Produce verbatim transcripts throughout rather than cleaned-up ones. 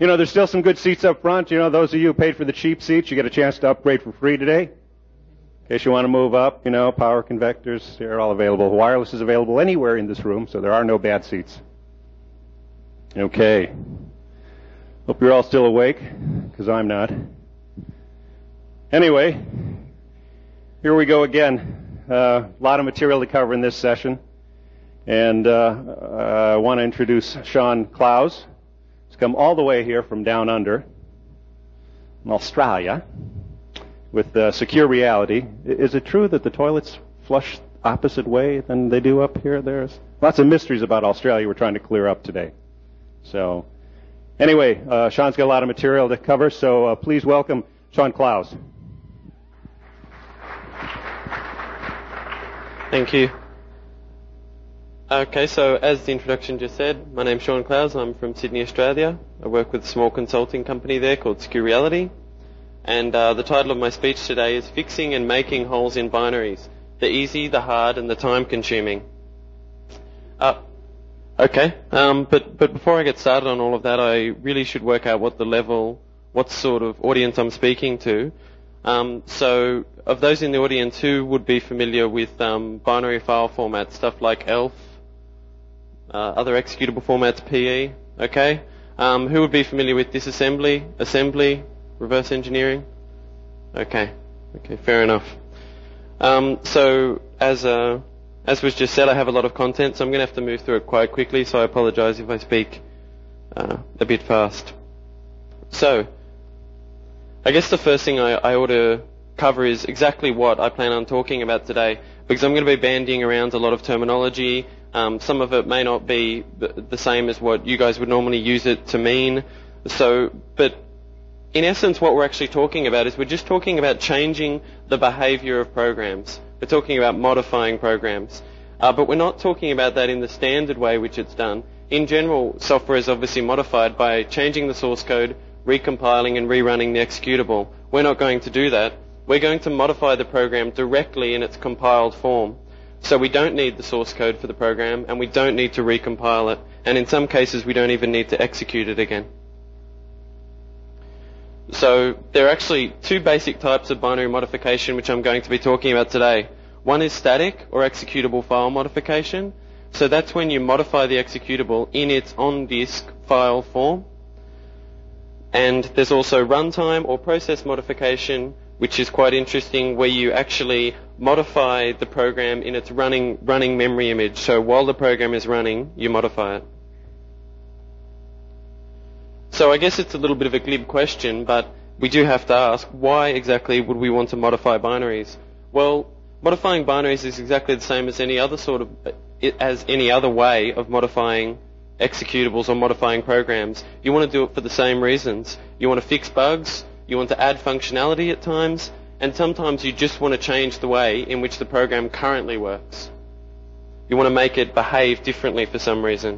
You know, there's still some good seats up front. You know, those of you who paid for the cheap seats, you get a chance to upgrade for free today. In case you want to move up, you know, power convectors, they're all available. Wireless is available anywhere in this room, so there are no bad seats. Okay. Hope you're all still awake, because I'm not. Anyway, here we go again. A uh, lot of material to cover in this session. And uh, uh, I want to introduce Sean Clowes. He's come all the way here from down under, in Australia, with uh, Secure Reality. Is it true that the toilets flush opposite way than they do up here? There's lots of mysteries about Australia we're trying to clear up today. So, anyway, uh, Sean's got a lot of material to cover, so uh, please welcome Sean Clowes. Thank you. Okay, so as the introduction just said, my name's Sean Clowes. I'm from Sydney, Australia. I work with a small consulting company there called Secure Reality. And uh, the title of my speech today is Fixing and Making Holes in Binaries. The easy, the hard, and the time-consuming. Uh, okay, um, but, but before I get started on all of that, I really should work out what the level, what sort of audience I'm speaking to. Um, so, of those in the audience who would be familiar with um, binary file formats, stuff like E L F, uh, other executable formats, P E, okay? Um, who would be familiar with disassembly, assembly, reverse engineering? Okay, okay, fair enough. Um, so, as uh, as was just said, I have a lot of content, so I'm going to have to move through it quite quickly, so I apologize if I speak uh, a bit fast. So, I guess the first thing I, I ought to cover is exactly what I plan on talking about today, because I'm going to be bandying around a lot of terminology. Um, some of it may not be the same as what you guys would normally use it to mean. So, but in essence, what we're actually talking about is we're just talking about changing the behavior of programs. We're talking about modifying programs. Uh, but we're not talking about that in the standard way which it's done. In general, software is obviously modified by changing the source code, recompiling and rerunning the executable. We're not going to do that. We're going to modify the program directly in its compiled form. So we don't need the source code for the program, and we don't need to recompile it. And in some cases, we don't even need to execute it again. So there are actually two basic types of binary modification which I'm going to be talking about today. One is static or executable file modification. So that's when you modify the executable in its on-disk file form. And there's also runtime or process modification, which is quite interesting, where you actually modify the program in its running running memory image. So while the program is running, you modify it. So I guess it's a little bit of a glib question, but we do have to ask, why exactly would we want to modify binaries? Well, modifying binaries is exactly the same as any other sort of as any other way of modifying executables or modifying programs. You want to do it for the same reasons. You want to fix bugs, you want to add functionality at times, and sometimes you just want to change the way in which the program currently works. You want to make it behave differently for some reason.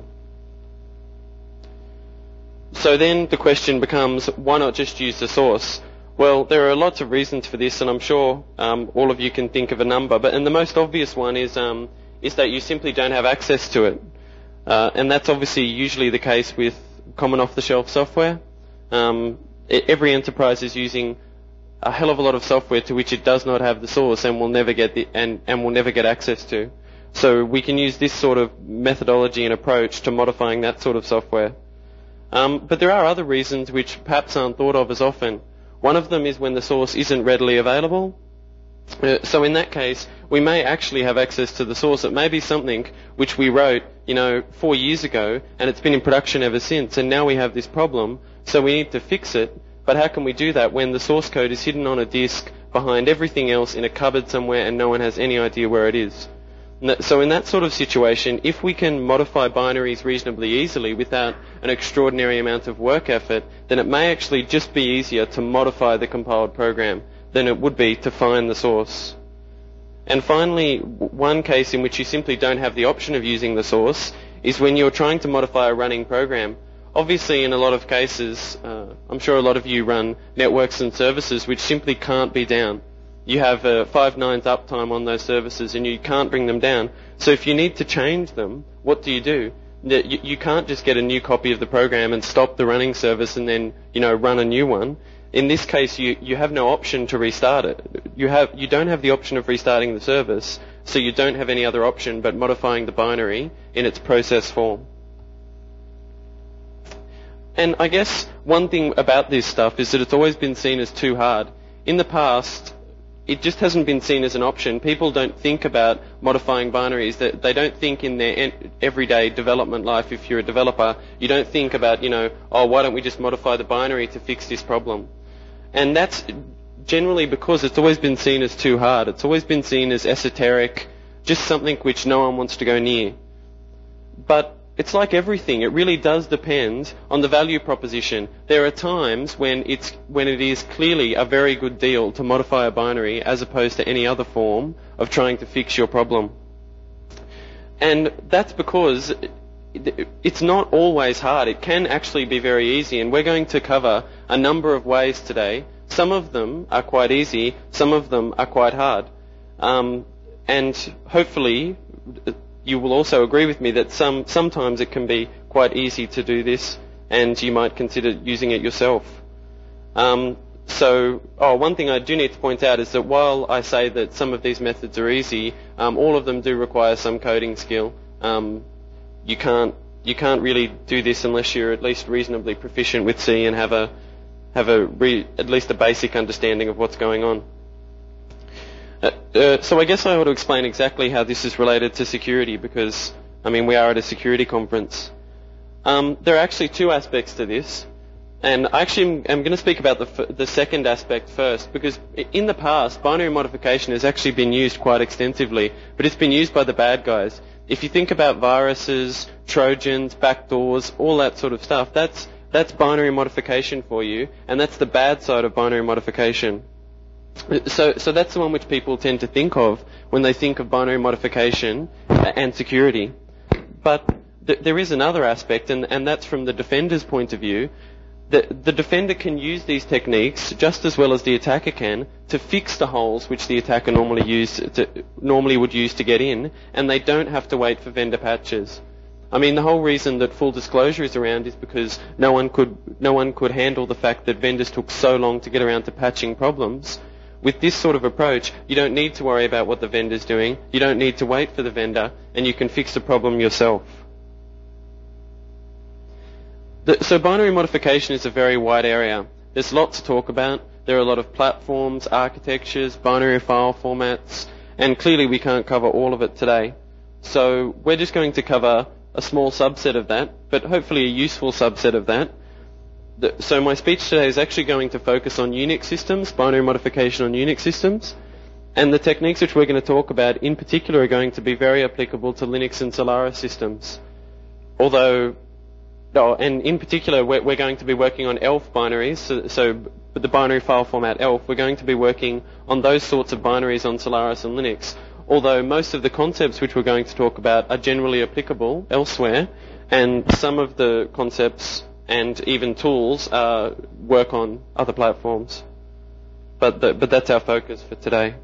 So then the question becomes, why not just use the source? Well, there are lots of reasons for this, and I'm sure um, all of you can think of a number, but and the most obvious one is um, is that you simply don't have access to it. Uh, and that's obviously usually the case with common off-the-shelf software. Um, every enterprise is using a hell of a lot of software to which it does not have the source and will never get the and, and will never get access to. So we can use this sort of methodology and approach to modifying that sort of software. Um, but there are other reasons which perhaps aren't thought of as often. One of them is when the source isn't readily available. Uh, so in that case, we may actually have access to the source. It may be something which we wrote, you know, four years ago, and it's been in production ever since, and now we have this problem, so we need to fix it. But how can we do that when the source code is hidden on a disk behind everything else in a cupboard somewhere and no one has any idea where it is? So in that sort of situation, if we can modify binaries reasonably easily without an extraordinary amount of work effort, then it may actually just be easier to modify the compiled program than it would be to find the source. And finally, one case in which you simply don't have the option of using the source is when you're trying to modify a running program. Obviously, in a lot of cases, uh, I'm sure a lot of you run networks and services which simply can't be down. You have a five nines uptime on those services and you can't bring them down. So if you need to change them, what do you do? that you, you can't just get a new copy of the program and stop the running service and then, you know, run a new one. In this case, you, you have no option to restart it. You have you don't have the option of restarting the service, so you don't have any other option but modifying the binary in its process form. And I guess one thing about this stuff is that it's always been seen as too hard. In the past, it just hasn't been seen as an option. People don't think about modifying binaries. They, they don't think in their en- everyday development life, if you're a developer, you don't think about, you know, oh, why don't we just modify the binary to fix this problem? And that's generally because it's always been seen as too hard. It's always been seen as esoteric, just something which no one wants to go near. But it's like everything. It really does depend on the value proposition. There are times when it's when it is clearly a very good deal to modify a binary as opposed to any other form of trying to fix your problem. And that's because it's not always hard. It can actually be very easy, and we're going to cover a number of ways today. Some of them are quite easy, some of them are quite hard. Um, and hopefully you will also agree with me that some sometimes it can be quite easy to do this, and you might consider using it yourself. Um, so, oh, one thing I do need to point out is that while I say that some of these methods are easy, um, all of them do require some coding skill. Um, you can't you can't really do this unless you're at least reasonably proficient with C and have a have a re, at least a basic understanding of what's going on. Uh, uh, so I guess I ought to explain exactly how this is related to security, because, I mean, we are at a security conference. Um, there are actually two aspects to this, and I actually am going to speak about the, f- the second aspect first, because in the past, binary modification has actually been used quite extensively, but it's been used by the bad guys. If you think about viruses, Trojans, backdoors, all that sort of stuff, that's, that's binary modification for you, and that's the bad side of binary modification. So, so that's the one which people tend to think of when they think of binary modification and security. But th- there is another aspect, and, and that's from the defender's point of view. The, the defender can use these techniques just as well as the attacker can to fix the holes which the attacker normally use to, normally would use to get in, and they don't have to wait for vendor patches. I mean, the whole reason that full disclosure is around is because no one could no one could handle the fact that vendors took so long to get around to patching problems. With this sort of approach, you don't need to worry about what the vendor's doing, you don't need to wait for the vendor, and you can fix the problem yourself. The, so binary modification is a very wide area. There's lots to talk about. There are a lot of platforms, architectures, binary file formats, and clearly we can't cover all of it today. So we're just going to cover a small subset of that, but hopefully a useful subset of that. So my speech today is actually going to focus on Unix systems, binary modification on Unix systems, and the techniques which we're going to talk about in particular are going to be very applicable to Linux and Solaris systems. Although, oh, and in particular we're, we're going to be working on E L F binaries, so, so the binary file format E L F, we're going to be working on those sorts of binaries on Solaris and Linux. Although most of the concepts which we're going to talk about are generally applicable elsewhere, and some of the concepts and even tools uh, work on other platforms. But the, but that's our focus for today.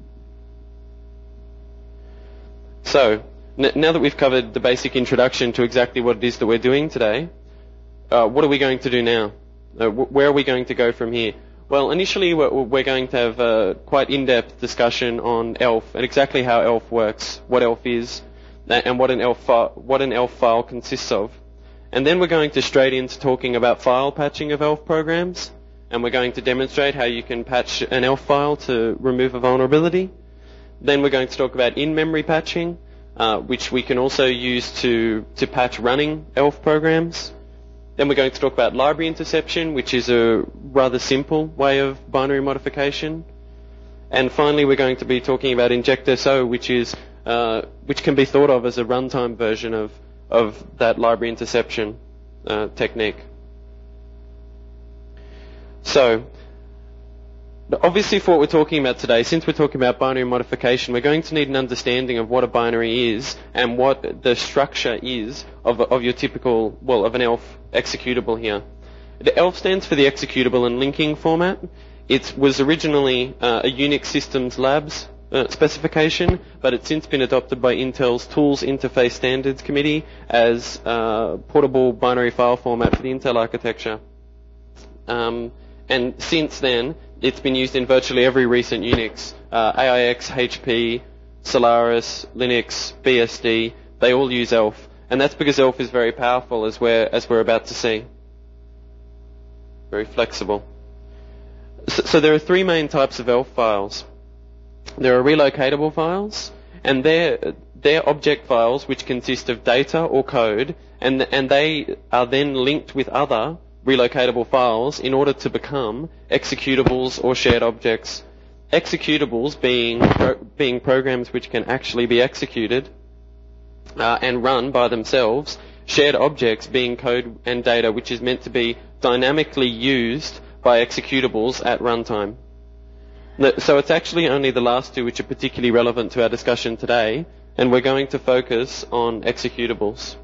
So, n- now that we've covered the basic introduction to exactly what it is that we're doing today, uh, what are we going to do now? Uh, w- where are we going to go from here? Well, initially we're, we're going to have a quite in-depth discussion on E L F and exactly how E L F works, what E L F is, and what an E L F, fi- what an E L F file consists of. And then we're going to straight into talking about file patching of E L F programs, and we're going to demonstrate how you can patch an E L F file to remove a vulnerability. Then we're going to talk about in-memory patching, uh, which we can also use to, to patch running E L F programs. Then we're going to talk about library interception, which is a rather simple way of binary modification. And finally, we're going to be talking about InjectSO, which is uh, which can be thought of as a runtime version of of that library interception uh, technique. So, obviously for what we're talking about today, since we're talking about binary modification, we're going to need an understanding of what a binary is and what the structure is of, of your typical, well, of an E L F executable here. The E L F stands for the executable and linking format. It was originally uh, a Unix Systems Labs uh, specification, but it's since been adopted by Intel's Tools Interface Standards Committee as uh, portable binary file format for the Intel architecture. Um, and since then, it's been used in virtually every recent Unix, uh, A I X, H P, Solaris, Linux, B S D. They all use E L F, and that's because E L F is very powerful, as we're as we're about to see. Very flexible. So, so there are three main types of E L F files. There are relocatable files, and they're they're object files which consist of data or code, and and they are then linked with other relocatable files in order to become executables or shared objects. Executables being pro- being programs which can actually be executed uh, and run by themselves. Shared objects being code and data which is meant to be dynamically used by executables at runtime. So it's actually only the last two which are particularly relevant to our discussion today, and we're going to focus on executables.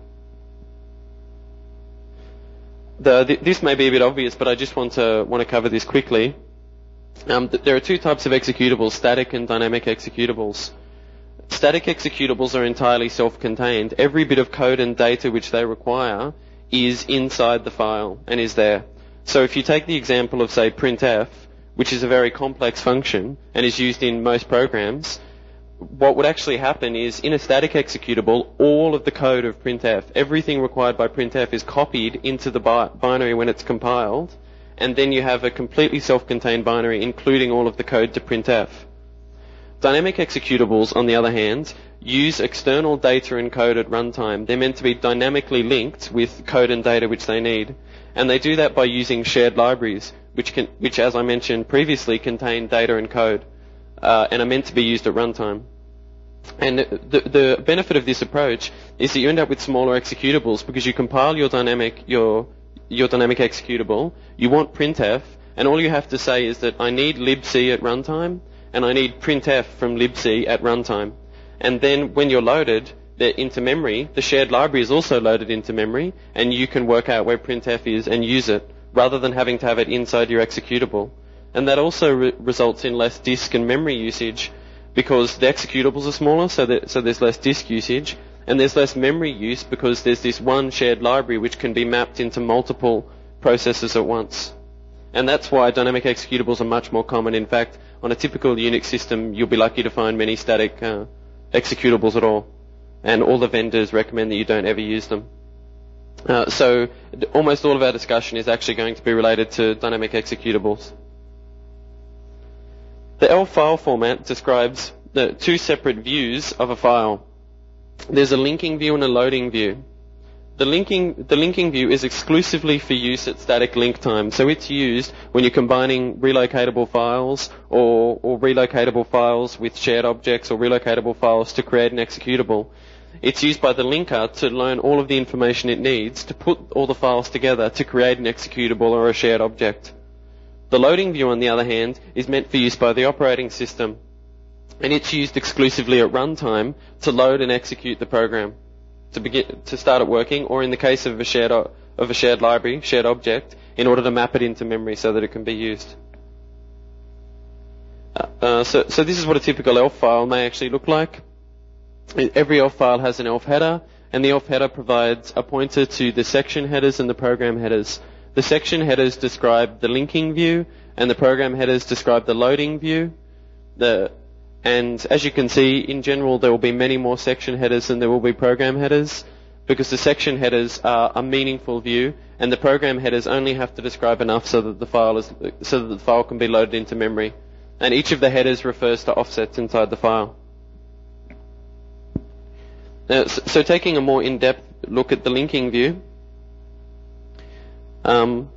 The, th- this may be a bit obvious, but I just want to want to cover this quickly. Um, th- there are two types of executables, static and dynamic executables. Static executables are entirely self-contained. Every bit of code and data which they require is inside the file and is there. So if you take the example of, say, printf, which is a very complex function and is used in most programs, what would actually happen is in a static executable, all of the code of printf, everything required by printf is copied into the bi- binary when it's compiled, and then you have a completely self-contained binary including all of the code to printf. Dynamic executables, on the other hand, use external data and code at runtime. They're meant to be dynamically linked with code and data which they need, and they do that by using shared libraries, which, can, which as I mentioned previously, contain data and code. Uh, and are meant to be used at runtime. And the, the benefit of this approach is that you end up with smaller executables because you compile your dynamic your your dynamic executable, you want printf, and all you have to say is that I need libc at runtime and I need printf from libc at runtime. And then when you're loaded into memory, the shared library is also loaded into memory, and you can work out where printf is and use it rather than having to have it inside your executable. And that also re- results in less disk and memory usage because the executables are smaller, so, that, so there's less disk usage, and there's less memory use because there's this one shared library which can be mapped into multiple processes at once. And that's why dynamic executables are much more common. In fact, on a typical Unix system, you'll be lucky to find many static uh, executables at all, and all the vendors recommend that you don't ever use them. Uh, so almost all of our discussion is actually going to be related to dynamic executables. The E L F file format describes the two separate views of a file. There's a linking view and a loading view. The linking, the linking view is exclusively for use at static link time, so it's used when you're combining relocatable files or, or relocatable files with shared objects or relocatable files to create an executable. It's used by the linker to learn all of the information it needs to put all the files together to create an executable or a shared object. The loading view, on the other hand, is meant for use by the operating system, and it's used exclusively at runtime to load and execute the program, to begin to start it working, or in the case of a shared of a shared library, shared object, in order to map it into memory so that it can be used. Uh, uh, so, so this is what a typical E L F file may actually look like. Every E L F file has an E L F header, and the E L F header provides a pointer to the section headers and the program headers. The section headers describe the linking view, and the program headers describe the loading view. The, and as you can see, in general, there will be many more section headers than there will be program headers, because the section headers are a meaningful view, and the program headers only have to describe enough so that the file is, so that the file can be loaded into memory. And each of the headers refers to offsets inside the file. Now, so, so taking a more in-depth look at the linking view, Um,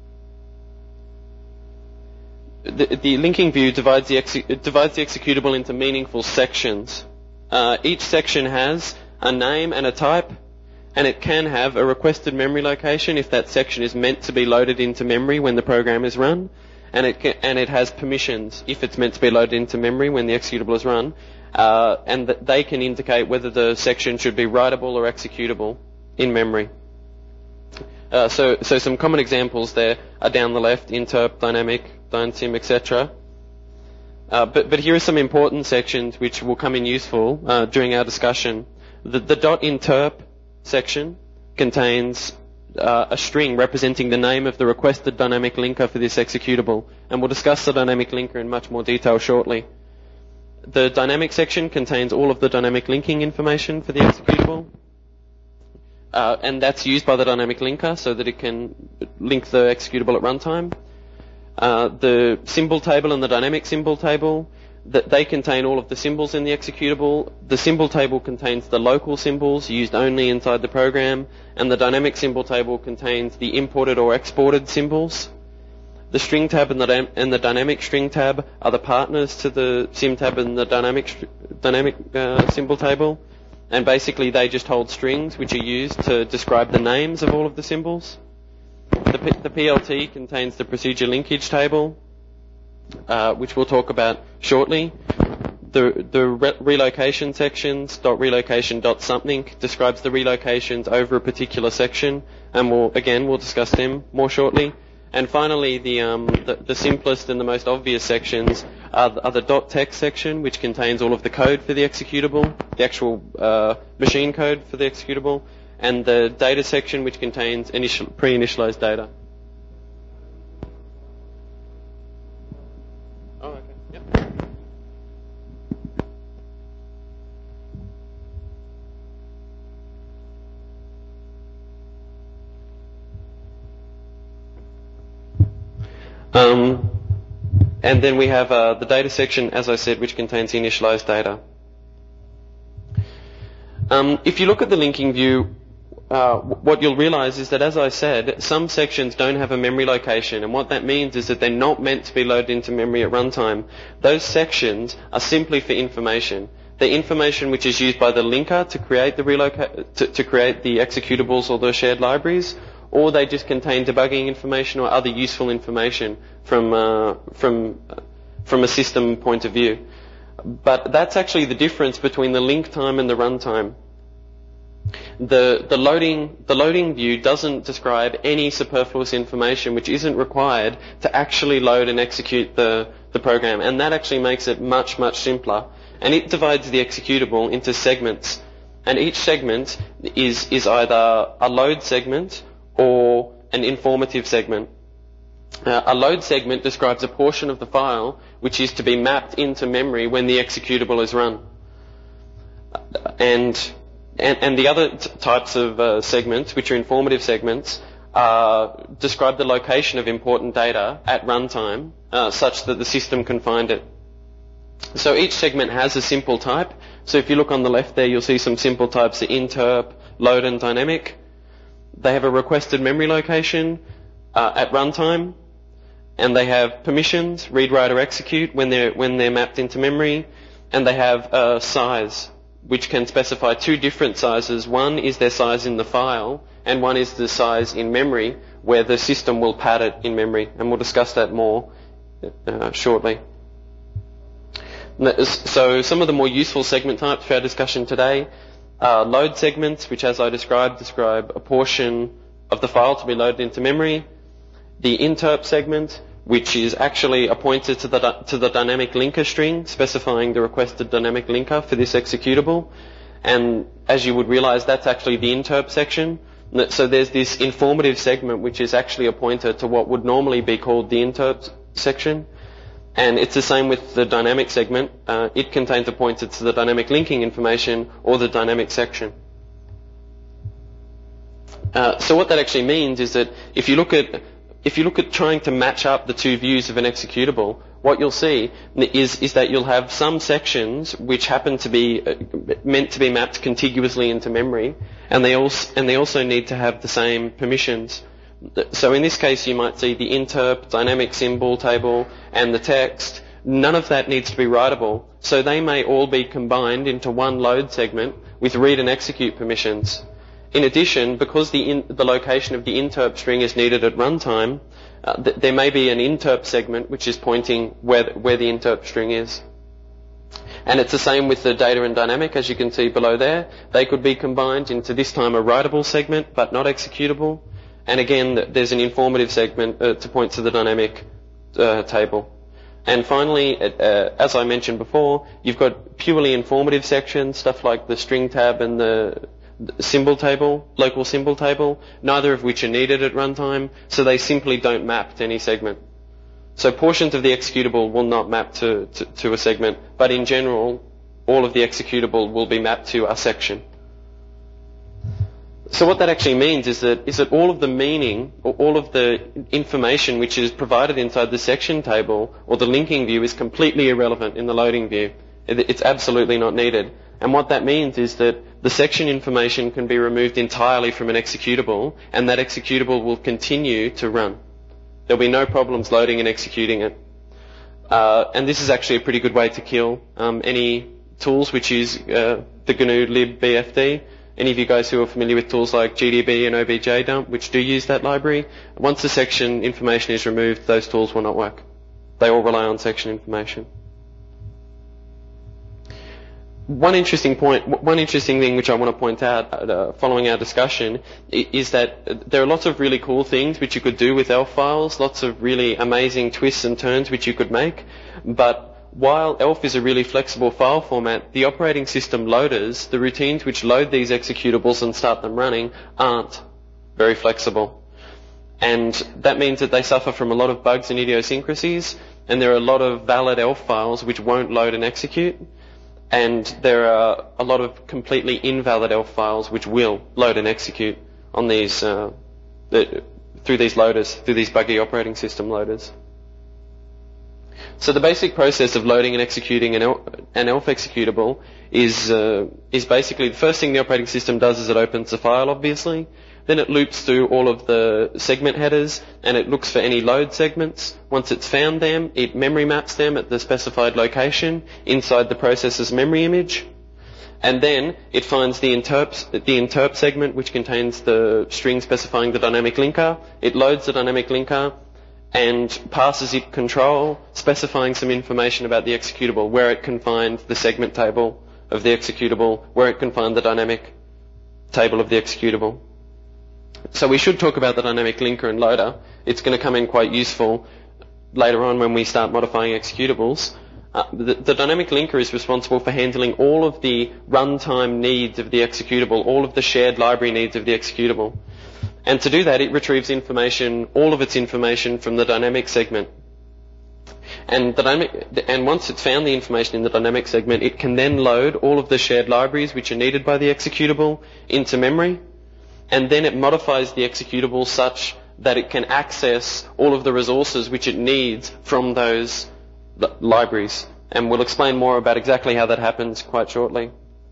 the, the linking view divides the, exe- it divides the executable into meaningful sections. Uh, each section has a name and a type, and it can have a requested memory location if that section is meant to be loaded into memory when the program is run, and it can, and it has permissions if it's meant to be loaded into memory when the executable is run, uh, and th- they can indicate whether the section should be writable or executable in memory. Uh, so, so some common examples there are down the left: interp, dynamic, dynsim, et cetera. Uh, but, but here are some important sections which will come in useful uh, during our discussion. The, the .interp section contains uh, a string representing the name of the requested dynamic linker for this executable, and we'll discuss the dynamic linker in much more detail shortly. The dynamic section contains all of the dynamic linking information for the executable, uh, and that's used by the dynamic linker so that it can link the executable at runtime. Uh, the symbol table and the dynamic symbol table, that they contain all of the symbols in the executable. The symbol table contains the local symbols used only inside the program, and the dynamic symbol table contains the imported or exported symbols. The string tab and the, and the dynamic string tab are the partners to the sim tab and the dynamic dynamic uh, symbol table, and basically they just hold strings which are used to describe the names of all of the symbols. The, P- the P L T contains the procedure linkage table, uh, which we'll talk about shortly. The, the re- relocation sections, dot relocation dot something, describes the relocations over a particular section, and we'll, again, we'll discuss them more shortly. And finally, the, um, the, the simplest and the most obvious sections are the, are the dot text section, which contains all of the code for the executable, the actual uh, machine code for the executable, and the data section, which contains initial, pre-initialized data. Oh, okay. Yep. Um, and then we have uh, the data section, as I said, which contains initialized data. Um, if you look at the linking view, Uh, what you'll realize is that, as I said, some sections don't have a memory location, and what that means is that they're not meant to be loaded into memory at runtime. Those sections are simply for information. They're information which is used by the linker to create the reloca- to, to create the executables or the shared libraries, or they just contain debugging information or other useful information from uh, from uh, from a system point of view. But that's actually the difference between the link time and the runtime. The, the loading the loading view doesn't describe any superfluous information which isn't required to actually load and execute the, the program, and that actually makes it much, much simpler. And it divides the executable into segments, and each segment is, is either a load segment or an informative segment. Uh, a load segment describes a portion of the file which is to be mapped into memory when the executable is run. And And, and the other t- types of uh, segments, which are informative segments, uh, describe the location of important data at runtime, uh, such that the system can find it. So each segment has a simple type. So if you look on the left there, you'll see some simple types: the interp, load, and dynamic. They have a requested memory location uh, at runtime, and they have permissions, read, write, or execute when they're when they're mapped into memory, and they have a size, which can specify two different sizes. One is their size in the file, and one is the size in memory, where the system will pad it in memory, and we'll discuss that more uh, shortly. So some of the more useful segment types for our discussion today are load segments, which, as I described, describe a portion of the file to be loaded into memory. The interp segment, which is actually appointed to the to the dynamic linker string, specifying the requested dynamic linker for this executable. And as you would realize, that's actually the interp section. So there's this informative segment which is actually a pointer to what would normally be called the interp section. And it's the same with the dynamic segment. Uh, it contains a pointer to the dynamic linking information or the dynamic section. Uh, so what that actually means is that if you look at If you look at trying to match up the two views of an executable, what you'll see is, is that you'll have some sections which happen to be uh, meant to be mapped contiguously into memory, and they also and they also need to have the same permissions. So in this case, you might see the interp, dynamic symbol table, and the text. None of that needs to be writable, so they may all be combined into one load segment with read and execute permissions. In addition, because the, in, the location of the interp string is needed at runtime, uh, th- there may be an interp segment which is pointing where, where the interp string is. And it's the same with the data and dynamic, as you can see below there. They could be combined into this time a writable segment, but not executable. And again, there's an informative segment uh, to point to the dynamic uh, table. And finally, uh, as I mentioned before, you've got purely informative sections, stuff like the string tab and the symbol table, local symbol table, neither of which are needed at runtime, so they simply don't map to any segment. So portions of the executable will not map to, to, to a segment, but in general, all of the executable will be mapped to a section. So what that actually means is that, is that all of the meaning, or all of the information which is provided inside the section table or the linking view is completely irrelevant in the loading view. It's absolutely not needed. And what that means is that the section information can be removed entirely from an executable, and that executable will continue to run. There'll be no problems loading and executing it. Uh, and this is actually a pretty good way to kill um, any tools which use uh, the G N U libbfd. Any of you guys who are familiar with tools like G D B and O B J dump, which do use that library, once the section information is removed, those tools will not work. They all rely on section information. One interesting point, one interesting thing which I want to point out uh, following our discussion is that there are lots of really cool things which you could do with E L F files, lots of really amazing twists and turns which you could make, but while E L F is a really flexible file format, the operating system loaders, the routines which load these executables and start them running, aren't very flexible. And that means that they suffer from a lot of bugs and idiosyncrasies, and there are a lot of valid E L F files which won't load and execute, and there are a lot of completely invalid E L F files which will load and execute on these, uh, the, through these loaders, through these buggy operating system loaders. So the basic process of loading and executing an E L F executable is uh, is basically the first thing the operating system does is it opens the file, obviously. Then it loops through all of the segment headers and it looks for any load segments. Once it's found them, it memory maps them at the specified location inside the processor's memory image. And then it finds the interp, the interp segment, which contains the string specifying the dynamic linker. It loads the dynamic linker and passes it control, specifying some information about the executable, where it can find the segment table of the executable, where it can find the dynamic table of the executable. So we should talk about the dynamic linker and loader. It's going to come in quite useful later on when we start modifying executables. Uh, the, the dynamic linker is responsible for handling all of the runtime needs of the executable, all of the shared library needs of the executable. And to do that, it retrieves information, all of its information from the dynamic segment. And, the dynamic, and once it's found the information in the dynamic segment, it can then load all of the shared libraries which are needed by the executable into memory. And then it modifies the executable such that it can access all of the resources which it needs from those li- libraries. And we'll explain more about exactly how that happens quite shortly.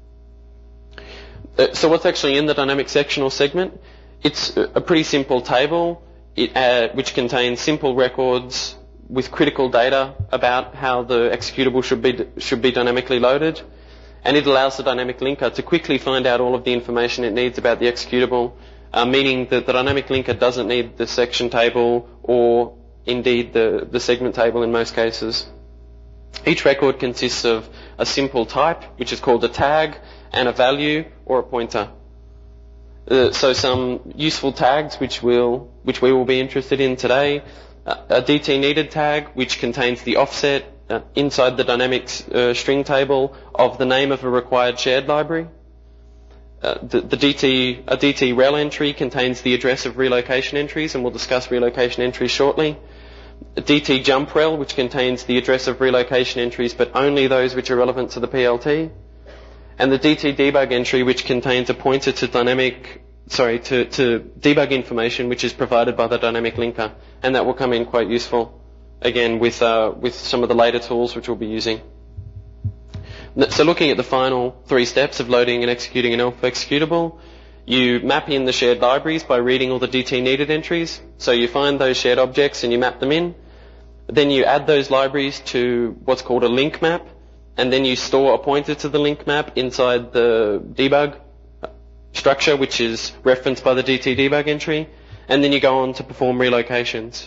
Uh, so what's actually in the dynamic section or segment? It's a pretty simple table it, uh, which contains simple records with critical data about how the executable should be should be dynamically loaded, and it allows the dynamic linker to quickly find out all of the information it needs about the executable, uh, meaning that the dynamic linker doesn't need the section table or indeed the, the segment table in most cases. Each record consists of a simple type, which is called a tag, and a value or a pointer. Uh, so some useful tags which we'll, which we will be interested in today. Uh, a D T needed tag which contains the offset uh, inside the dynamic uh, string table of the name of a required shared library. Uh, the, the D T, a D T rel entry contains the address of relocation entries, and we'll discuss relocation entries shortly. A D T jump rel, which contains the address of relocation entries, but only those which are relevant to the P L T. And the D T debug entry, which contains a pointer to dynamic, sorry, to, to debug information, which is provided by the dynamic linker, and that will come in quite useful, again, with uh, with some of the later tools which we'll be using. So looking at the final three steps of loading and executing an E L F executable, you map in the shared libraries by reading all the D T needed entries. So you find those shared objects and you map them in. Then you add those libraries to what's called a link map, and then you store a pointer to the link map inside the debug structure, which is referenced by the D T debug entry, and then you go on to perform relocations.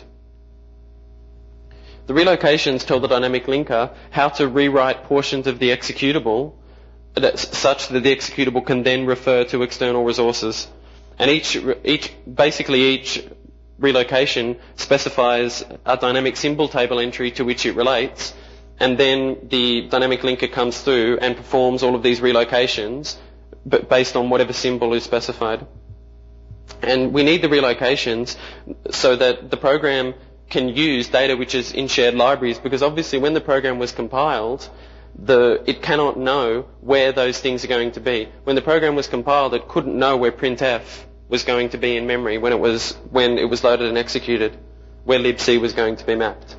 The relocations tell the dynamic linker how to rewrite portions of the executable such that the executable can then refer to external resources. And each, each, basically each relocation specifies a dynamic symbol table entry to which it relates, and then the dynamic linker comes through and performs all of these relocations but based on whatever symbol is specified. And we need the relocations so that the program can use data which is in shared libraries, because obviously when the program was compiled, the, it cannot know where those things are going to be. When the program was compiled, it couldn't know where printf was going to be in memory when it was, when it was loaded and executed, where libc was going to be mapped.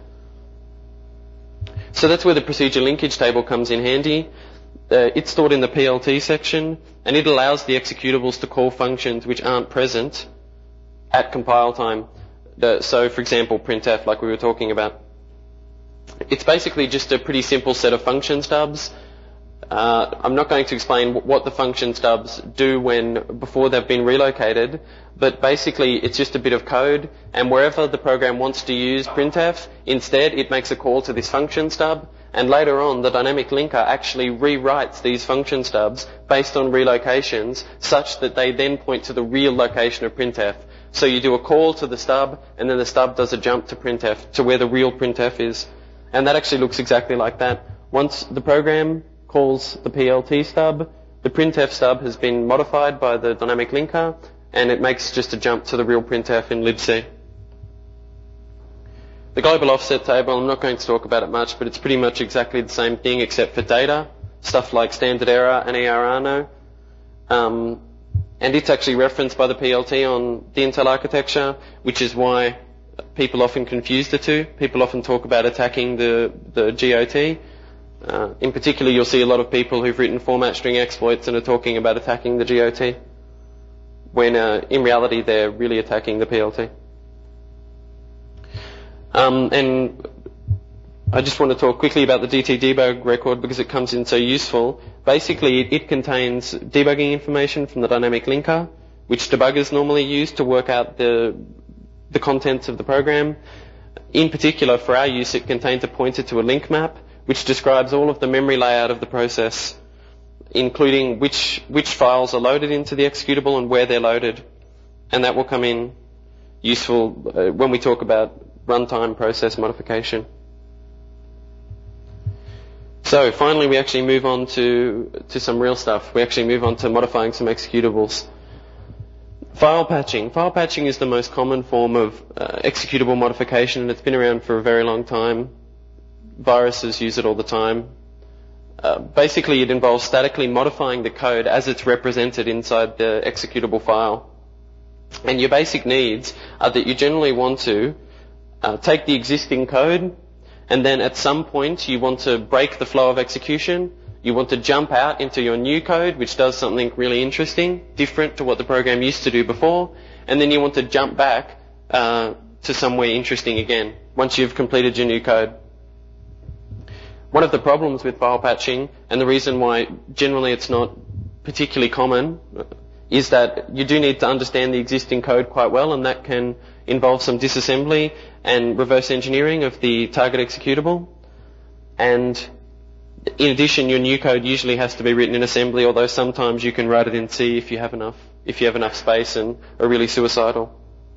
So that's where the procedure linkage table comes in handy. Uh, it's stored in the P L T section, and it allows the executables to call functions which aren't present at compile time. Uh, so, for example, printf, like we were talking about. It's basically just a pretty simple set of function stubs. Uh, I'm not going to explain what the function stubs do when before they've been relocated, but basically it's just a bit of code, and wherever the program wants to use printf, instead it makes a call to this function stub, and later on the dynamic linker actually rewrites these function stubs based on relocations such that they then point to the real location of printf. So you do a call to the stub, and then the stub does a jump to printf, to where the real printf is. And that actually looks exactly like that. Once the program calls the P L T stub, the printf stub has been modified by the dynamic linker, and it makes just a jump to the real printf in libc. The global offset table, I'm not going to talk about it much, but it's pretty much exactly the same thing except for data, stuff like standard error and E R R N O. Um, and it's actually referenced by the P L T on the Intel architecture, which is why people often confuse the two. People often talk about attacking the, the G O T. Uh, in particular, you'll see a lot of people who've written format string exploits and are talking about attacking the G O T, when uh, in reality they're really attacking the P L T. Um, and I just want to talk quickly about the D T debug record because it comes in so useful. Basically, it, it contains debugging information from the dynamic linker, which debuggers normally use to work out the the contents of the program. In particular, for our use, it contains a pointer to a link map, which describes all of the memory layout of the process, including which which files are loaded into the executable and where they're loaded. And that will come in useful uh, when we talk about runtime process modification. So finally, we actually move on to, to some real stuff. We actually move on to modifying some executables. File patching. File patching is the most common form of uh, executable modification, and it's been around for a very long time. Viruses use it all the time. Uh, basically, it involves statically modifying the code as it's represented inside the executable file. And your basic needs are that you generally want to uh, take the existing code, and then at some point you want to break the flow of execution. You want to jump out into your new code, which does something really interesting, different to what the program used to do before, and then you want to jump back uh, to somewhere interesting again once you've completed your new code. One of the problems with file patching, and the reason why generally it's not particularly common, is that you do need to understand the existing code quite well, and that can involve some disassembly and reverse engineering of the target executable. And in addition, your new code usually has to be written in assembly, although sometimes you can write it in C if you have enough, if you have enough space and are really suicidal.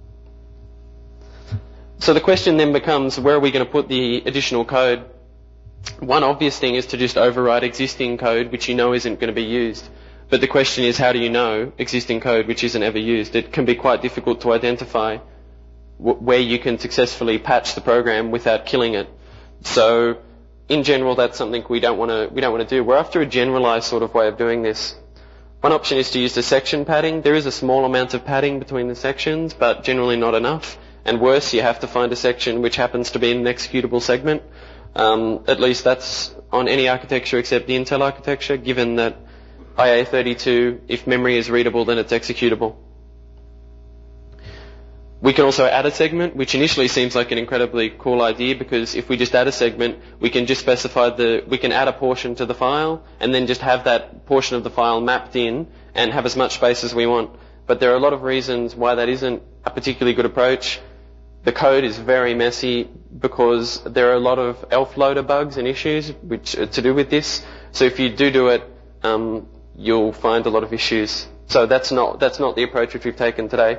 So the question then becomes, where are we going to put the additional code? One obvious thing is to just override existing code which you know isn't going to be used. But the question is, how do you know existing code which isn't ever used? It can be quite difficult to identify w- where you can successfully patch the program without killing it. So in general, that's something we don't want to we don't want to do. We're after a generalized sort of way of doing this. One option is to use the section padding. There is a small amount of padding between the sections, but generally not enough. And worse, you have to find a section which happens to be in an executable segment. Um, at least that's on any architecture except the Intel architecture, given that I A thirty-two, if memory is readable, then it's executable. We can also add a segment, which initially seems like an incredibly cool idea, because if we just add a segment, we can just specify the, we can add a portion to the file and then just have that portion of the file mapped in and have as much space as we want. But there are a lot of reasons why that isn't a particularly good approach. The code is very messy because there are a lot of elf loader bugs and issues which are to do with this. So if you do do it, um, you'll find a lot of issues. So that's not, that's not the approach which we've taken today.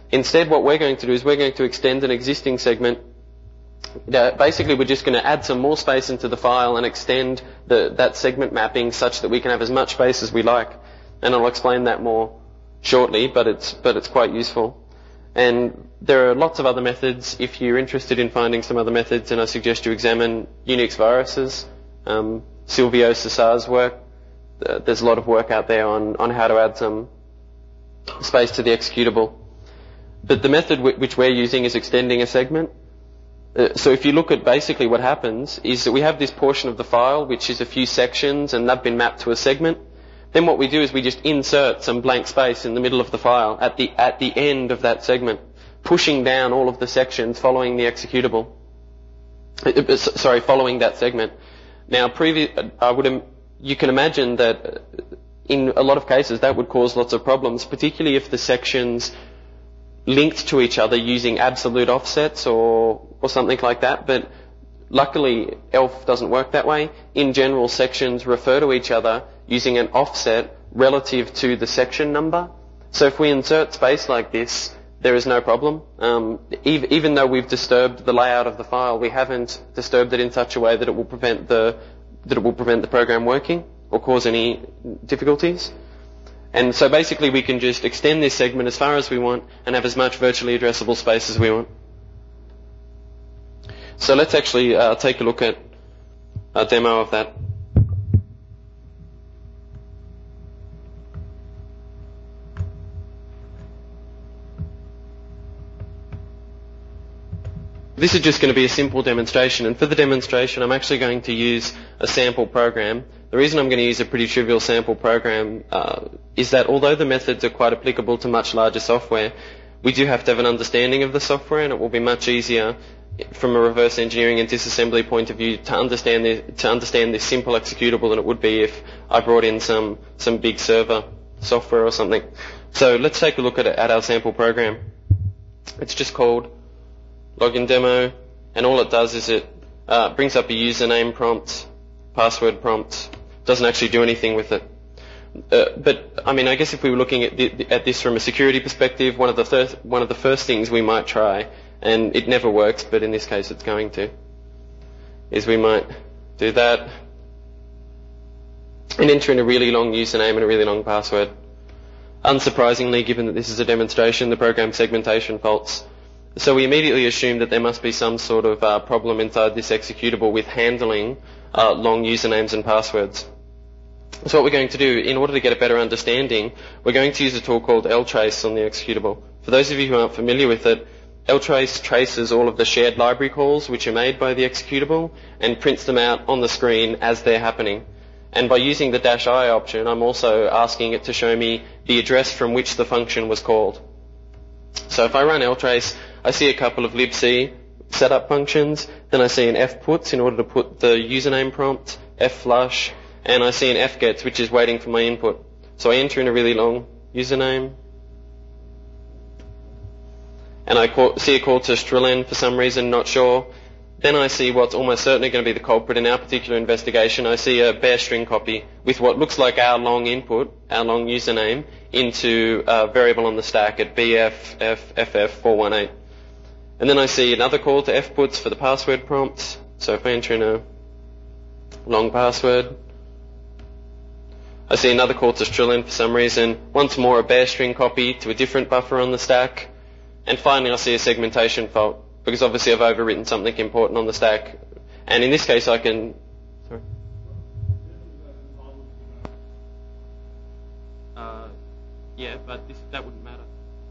Instead, what we're going to do is we're going to extend an existing segment. Uh, basically, we're just going to add some more space into the file and extend the, that segment mapping such that we can have as much space as we like. And I'll explain that more shortly, but it's, but it's quite useful. And there are lots of other methods. If you're interested in finding some other methods, then I suggest you examine Unix viruses, um, Silvio Cesar's work. Uh, there's a lot of work out there on, on how to add some space to the executable. But the method w- which we're using is extending a segment. Uh, so if you look at basically what happens is that we have this portion of the file which is a few sections and they've been mapped to a segment. Then what we do is we just insert some blank space in the middle of the file at the at the end of that segment, pushing down all of the sections following the executable. Uh, sorry, following that segment. Now, previous, I would, you can imagine that in a lot of cases that would cause lots of problems, particularly if the sections linked to each other using absolute offsets or or something like that. But luckily, ELF doesn't work that way. In general, sections refer to each other using an offset relative to the section number. So if we insert space like this, there is no problem. Um, even, even though we've disturbed the layout of the file, we haven't disturbed it in such a way that it will prevent the that it will prevent the program working or cause any difficulties. And so basically, we can just extend this segment as far as we want and have as much virtually addressable space as we want. So let's actually uh, take a look at a demo of that. This is just going to be a simple demonstration, and for the demonstration I'm actually going to use a sample program. The reason I'm going to use a pretty trivial sample program uh, is that although the methods are quite applicable to much larger software, we do have to have an understanding of the software, and it will be much easier from a reverse engineering and disassembly point of view to understand the, to understand this simple executable than it would be if I brought in some, some big server software or something. So let's take a look at, it, at our sample program. It's just called login demo, and all it does is it uh, brings up a username prompt, password prompt, doesn't actually do anything with it. Uh, but I mean, I guess if we were looking at, the, at this from a security perspective, one of the first one of the first things we might try, and it never works, but in this case it's going to, is we might do that and enter in a really long username and a really long password. Unsurprisingly, given that this is a demonstration, the program segmentation faults. So we immediately assume that there must be some sort of uh, problem inside this executable with handling uh, long usernames and passwords. So what we're going to do, in order to get a better understanding, we're going to use a tool called ltrace on the executable. For those of you who aren't familiar with it, ltrace traces all of the shared library calls which are made by the executable and prints them out on the screen as they're happening. And by using the dash I option, I'm also asking it to show me the address from which the function was called. So if I run ltrace, I see a couple of libc setup functions, then I see an fputs in order to put the username prompt, fflush, and I see an fgets, which is waiting for my input. So I enter in a really long username, and I call, see a call to strlen for some reason, not sure. Then I see what's almost certainly going to be the culprit in our particular investigation. I see a bare string copy with what looks like our long input, our long username, into a variable on the stack at b f f f f four one eight. And then I see another call to fputs for the password prompt. So if I enter in a long password, I see another call to strlen for some reason. Once more a bare string copy to a different buffer on the stack. And finally I see a segmentation fault, because obviously I've overwritten something important on the stack. And in this case I can... Sorry. Uh, yeah, but this, that wouldn't matter.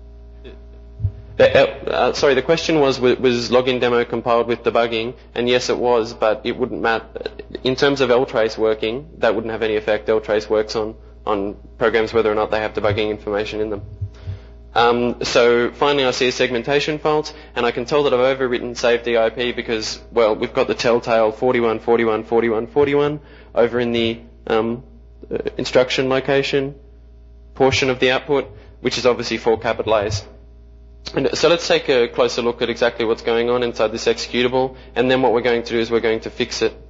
The, uh, sorry, the question was, was login demo compiled with debugging? And yes, it was, but it wouldn't matter. In terms of ltrace working, that wouldn't have any effect. ltrace works on, on programs whether or not they have debugging information in them. Um, so finally I see a segmentation fault, and I can tell that I've overwritten save D I P because, well, we've got the telltale forty-one, forty-one, forty-one, forty-one over in the um, uh, instruction location portion of the output, which is obviously four capital A's. And so let's take a closer look at exactly what's going on inside this executable, and then what we're going to do is we're going to fix it.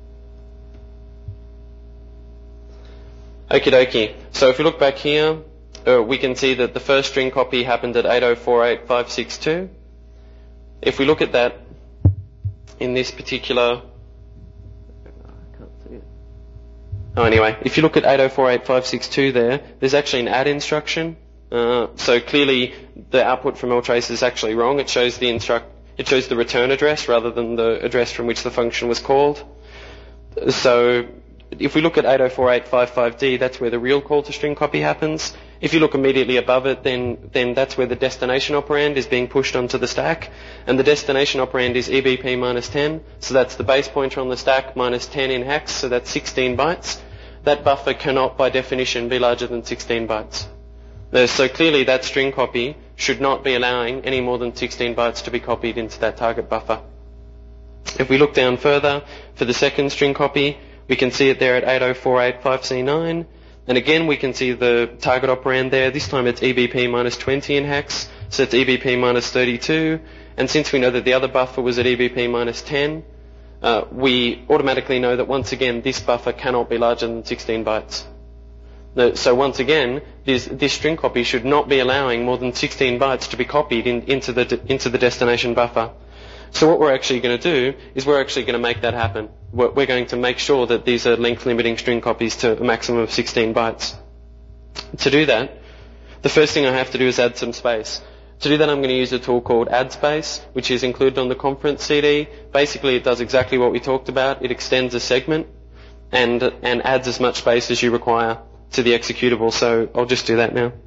Okie dokie. So if we look back here, uh, we can see that the first string copy happened at eight oh four eight five six two. If we look at that in this particular... I can't see it. Oh, anyway, if you look at eight oh four eight five six two there, there's actually an add instruction. Uh, so clearly the output from ltrace is actually wrong. It shows the instruct, it shows the return address rather than the address from which the function was called. So if we look at eight oh four eight five five D, that's where the real call to string copy happens. If you look immediately above it, then, then that's where the destination operand is being pushed onto the stack. And the destination operand is E B P minus ten. So that's the base pointer on the stack minus ten in hex. So that's sixteen bytes. That buffer cannot, by definition, be larger than sixteen bytes. So clearly that string copy should not be allowing any more than sixteen bytes to be copied into that target buffer. If we look down further, for the second string copy, we can see it there at eight oh four eight five C nine. And again, we can see the target operand there. This time it's E B P minus twenty in hex, so it's E B P minus thirty-two. And since we know that the other buffer was at E B P minus ten, uh, we automatically know that once again, this buffer cannot be larger than sixteen bytes. So once again, this, this string copy should not be allowing more than sixteen bytes to be copied in, into, the, into the destination buffer. So what we're actually going to do is we're actually going to make that happen. We're, we're going to make sure that these are length limiting string copies to a maximum of sixteen bytes. To do that, the first thing I have to do is add some space. To do that, I'm going to use a tool called AddSpace, which is included on the conference C D. Basically, it does exactly what we talked about. It extends a segment and, and adds as much space as you require to the executable. So I'll just do that now.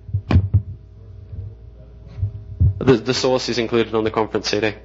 The, the source is included on the conference C D.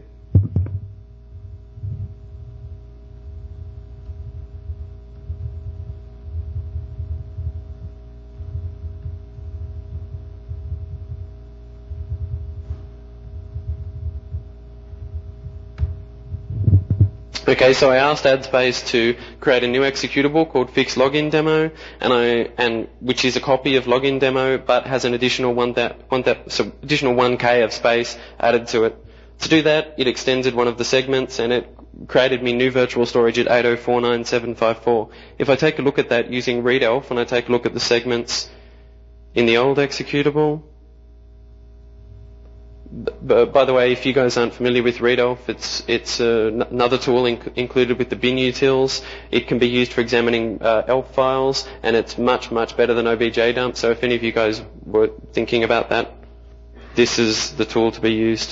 Okay, so I asked AddSpace to create a new executable called fixLoginDemo, and I and which is a copy of LoginDemo, but has an additional one that one that so additional one K of space added to it. To do that, it extended one of the segments, and it created me new virtual storage at eight oh four nine seven five four. If I take a look at that using readelf, and I take a look at the segments in the old executable. By the way, if you guys aren't familiar with readelf, it's it's uh, another tool inc- included with the bin utils. It can be used for examining uh, elf files, and it's much, much better than objdump. So if any of you guys were thinking about that, this is the tool to be used.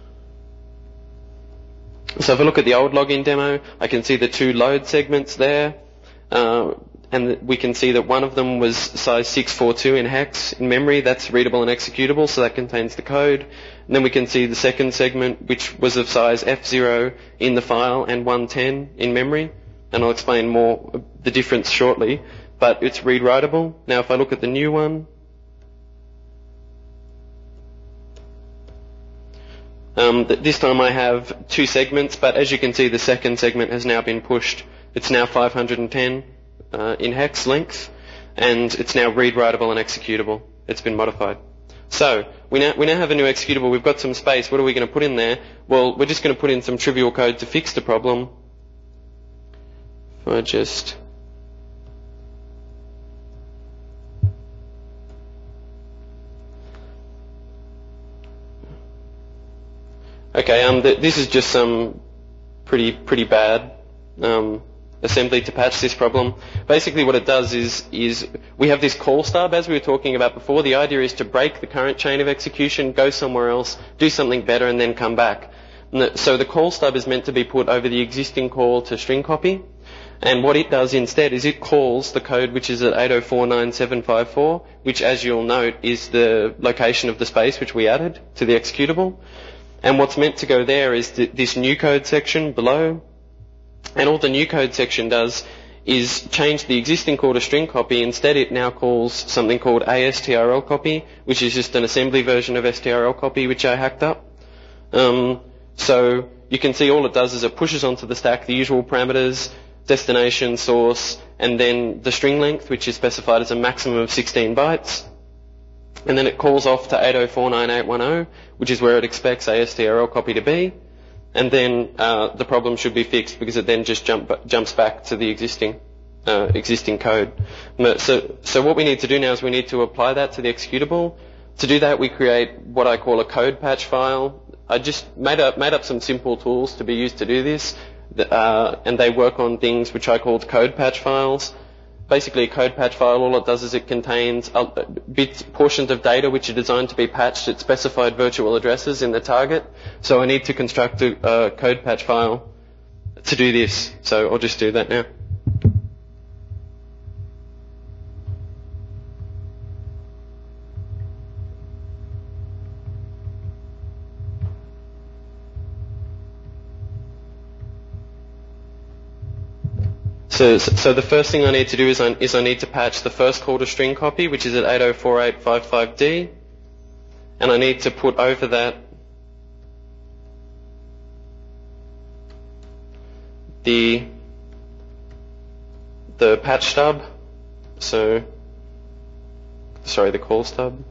So if I look at the old login demo, I can see the two load segments there. Uh, And we can see that one of them was size six forty-two in hex in memory. That's readable and executable, so that contains the code. And then we can see the second segment, which was of size F zero in the file and one ten in memory. And I'll explain more the difference shortly. But it's read-writable. Now if I look at the new one, um, th- this time I have two segments, but as you can see, the second segment has now been pushed. It's now five hundred ten. Uh, in hex length, and it's now read-writable and executable. It's been modified. So we now we now have a new executable. We've got some space. What are we going to put in there? Well, we're just going to put in some trivial code to fix the problem. If I just okay, um, th- this is just some pretty pretty bad. Um, assembly to patch this problem. Basically what it does is is we have this call stub, as we were talking about before. The idea is to break the current chain of execution, go somewhere else, do something better, and then come back. So the call stub is meant to be put over the existing call to string copy, and what it does instead is it calls the code which is at eight oh four nine seven five four, which, as you'll note, is the location of the space which we added to the executable. And what's meant to go there is th- this new code section below. And all the new code section does is change the existing call to string copy. Instead, it now calls something called astrlcopy, which is just an assembly version of strlcopy, which I hacked up. Um, so you can see all it does is it pushes onto the stack the usual parameters, destination, source, and then the string length, which is specified as a maximum of sixteen bytes. And then it calls off to eight oh four nine eight one oh, which is where it expects astrlcopy to be. And then uh, the problem should be fixed because it then just jump, jumps back to the existing uh, existing code. So, so what we need to do now is we need to apply that to the executable. To do that, we create what I call a code patch file. I just made up, made up some simple tools to be used to do this, uh, and they work on things which I called code patch files. Basically, a code patch file, all it does is it contains uh, bits, portions of data which are designed to be patched at specified virtual addresses in the target. So I need to construct a uh, code patch file to do this. So I'll just do that now. So, so the first thing I need to do is I, is I need to patch the first call to string copy, which is at eight oh four eight fifty-five D, and I need to put over that the the patch stub. So, sorry, the call stub.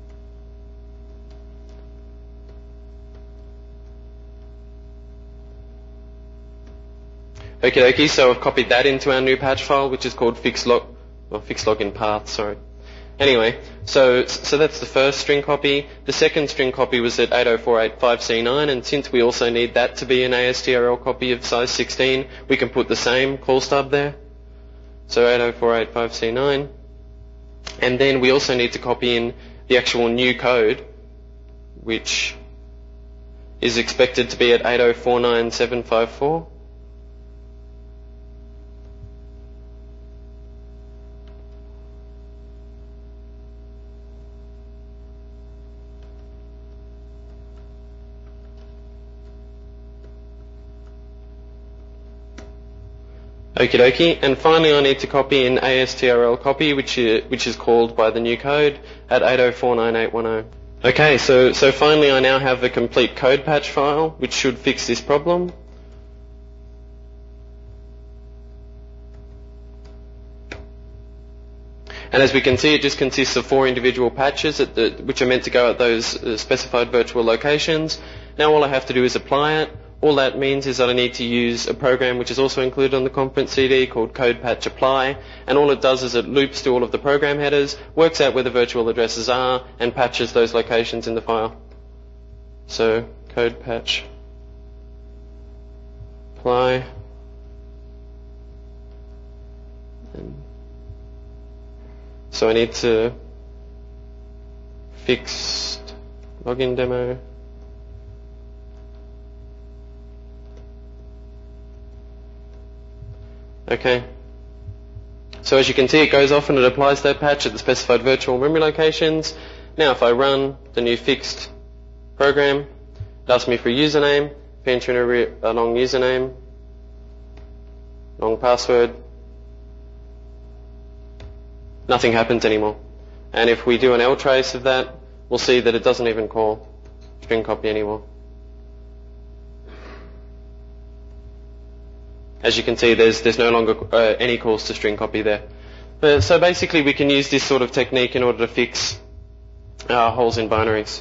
Okie dokie, so I've copied that into our new patch file, which is called fixlog, or fixlogin path, sorry. Anyway, so so that's the first string copy. The second string copy was at eight oh four eight five C nine, and since we also need that to be an A S T R L copy of size sixteen, we can put the same call stub there. So eight oh four eight five C nine. And then we also need to copy in the actual new code, which is expected to be at eight oh four nine seven five four. Okie dokie, and finally I need to copy in A S T R L copy, which is, which is called by the new code at eight oh four nine eight ten. Okay, so, so finally I now have a complete code patch file, which should fix this problem. And as we can see, it just consists of four individual patches at the, which are meant to go at those uh, specified virtual locations. Now all I have to do is apply it. All that means is that I need to use a program which is also included on the conference C D called Code Patch Apply, and all it does is it loops to all of the program headers, works out where the virtual addresses are, and patches those locations in the file. So, Code Patch Apply. And so I need to fix login demo. Okay. So as you can see, it goes off and it applies that patch at the specified virtual memory locations. Now if I run the new fixed program, it asks me for a username, if I enter in a, re- a long username, long password, nothing happens anymore. And if we do an L trace of that, we'll see that it doesn't even call string copy anymore. As you can see, there's there's no longer uh, any calls to string copy there. But, so basically, we can use this sort of technique in order to fix uh, holes in binaries.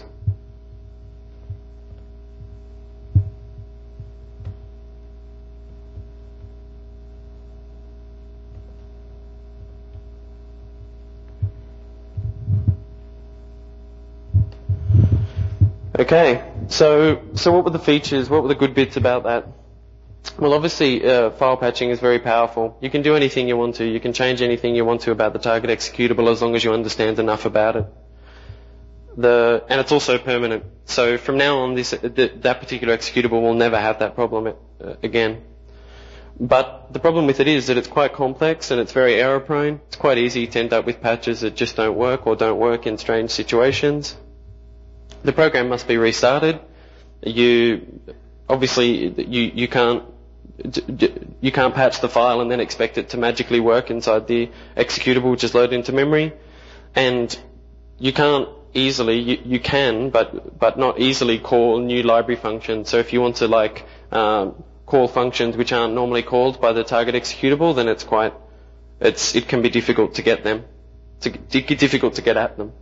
Okay, so so what were the features? What were the good bits about that? Well, obviously, uh, file patching is very powerful. You can do anything you want to. You can change anything you want to about the target executable as long as you understand enough about it. The, and it's also permanent. So from now on, this, th- that particular executable will never have that problem uh, again. But the problem with it is that it's quite complex and it's very error prone. It's quite easy to end up with patches that just don't work or don't work in strange situations. The program must be restarted. You, obviously, you, you can't You can't patch the file and then expect it to magically work inside the executable which is loaded into memory. And you can't easily, you, you can, but but not easily call new library functions. So if you want to like um, call functions which aren't normally called by the target executable, then it's quite, it's it can be difficult to get them, to, to difficult to get at them.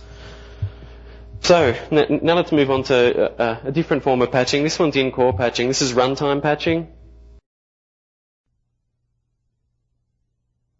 So now let's move on to a, a different form of patching. This one's in-core patching. This is runtime patching.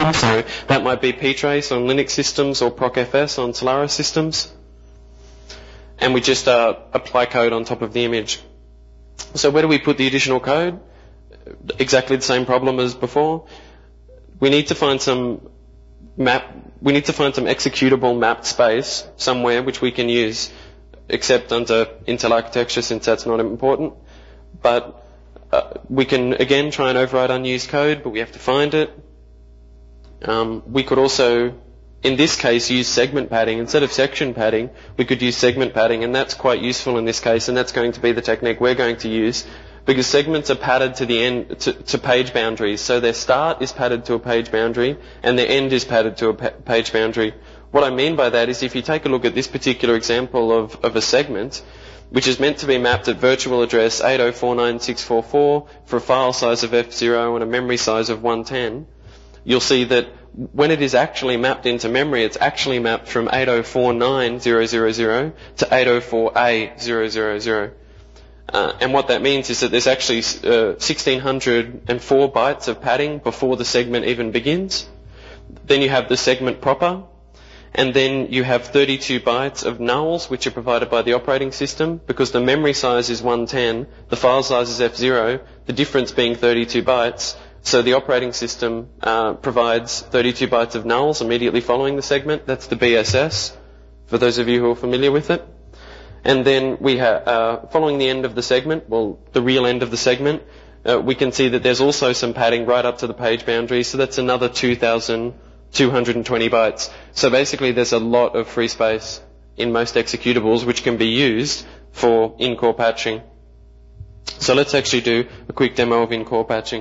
system. So that might be ptrace on Linux systems or procfs on Solaris systems. And we just uh, apply code on top of the image. So where do we put the additional code? Exactly the same problem as before. We need to find some map, we need to find some executable mapped space somewhere which we can use, except under Intel architecture since that's not important. But uh, we can again try and override unused code, but we have to find it. Um, we could also, in this case, use segment padding. Instead of section padding, we could use segment padding, and that's quite useful in this case, and that's going to be the technique we're going to use, because segments are padded to the end, to, to page boundaries. So their start is padded to a page boundary, and their end is padded to a pa- page boundary. What I mean by that is if you take a look at this particular example of, of a segment, which is meant to be mapped at virtual address eight oh four nine six four four for a file size of F zero and a memory size of one ten, you'll see that when it is actually mapped into memory, it's actually mapped from eight oh four nine zero zero zero to eight oh four A zero zero zero. Uh, and what that means is that there's actually uh, one thousand six hundred four bytes of padding before the segment even begins. Then you have the segment proper, and then you have thirty-two bytes of nulls, which are provided by the operating system. Because the memory size is one ten, the file size is F zero, the difference being thirty-two bytes. So the operating system uh, provides thirty-two bytes of nulls immediately following the segment. That's the B S S, for those of you who are familiar with it. And then we have, uh, following the end of the segment, well, the real end of the segment, uh, we can see that there's also some padding right up to the page boundary, so that's another two thousand two hundred twenty bytes. So basically there's a lot of free space in most executables which can be used for in-core patching. So let's actually do a quick demo of in-core patching.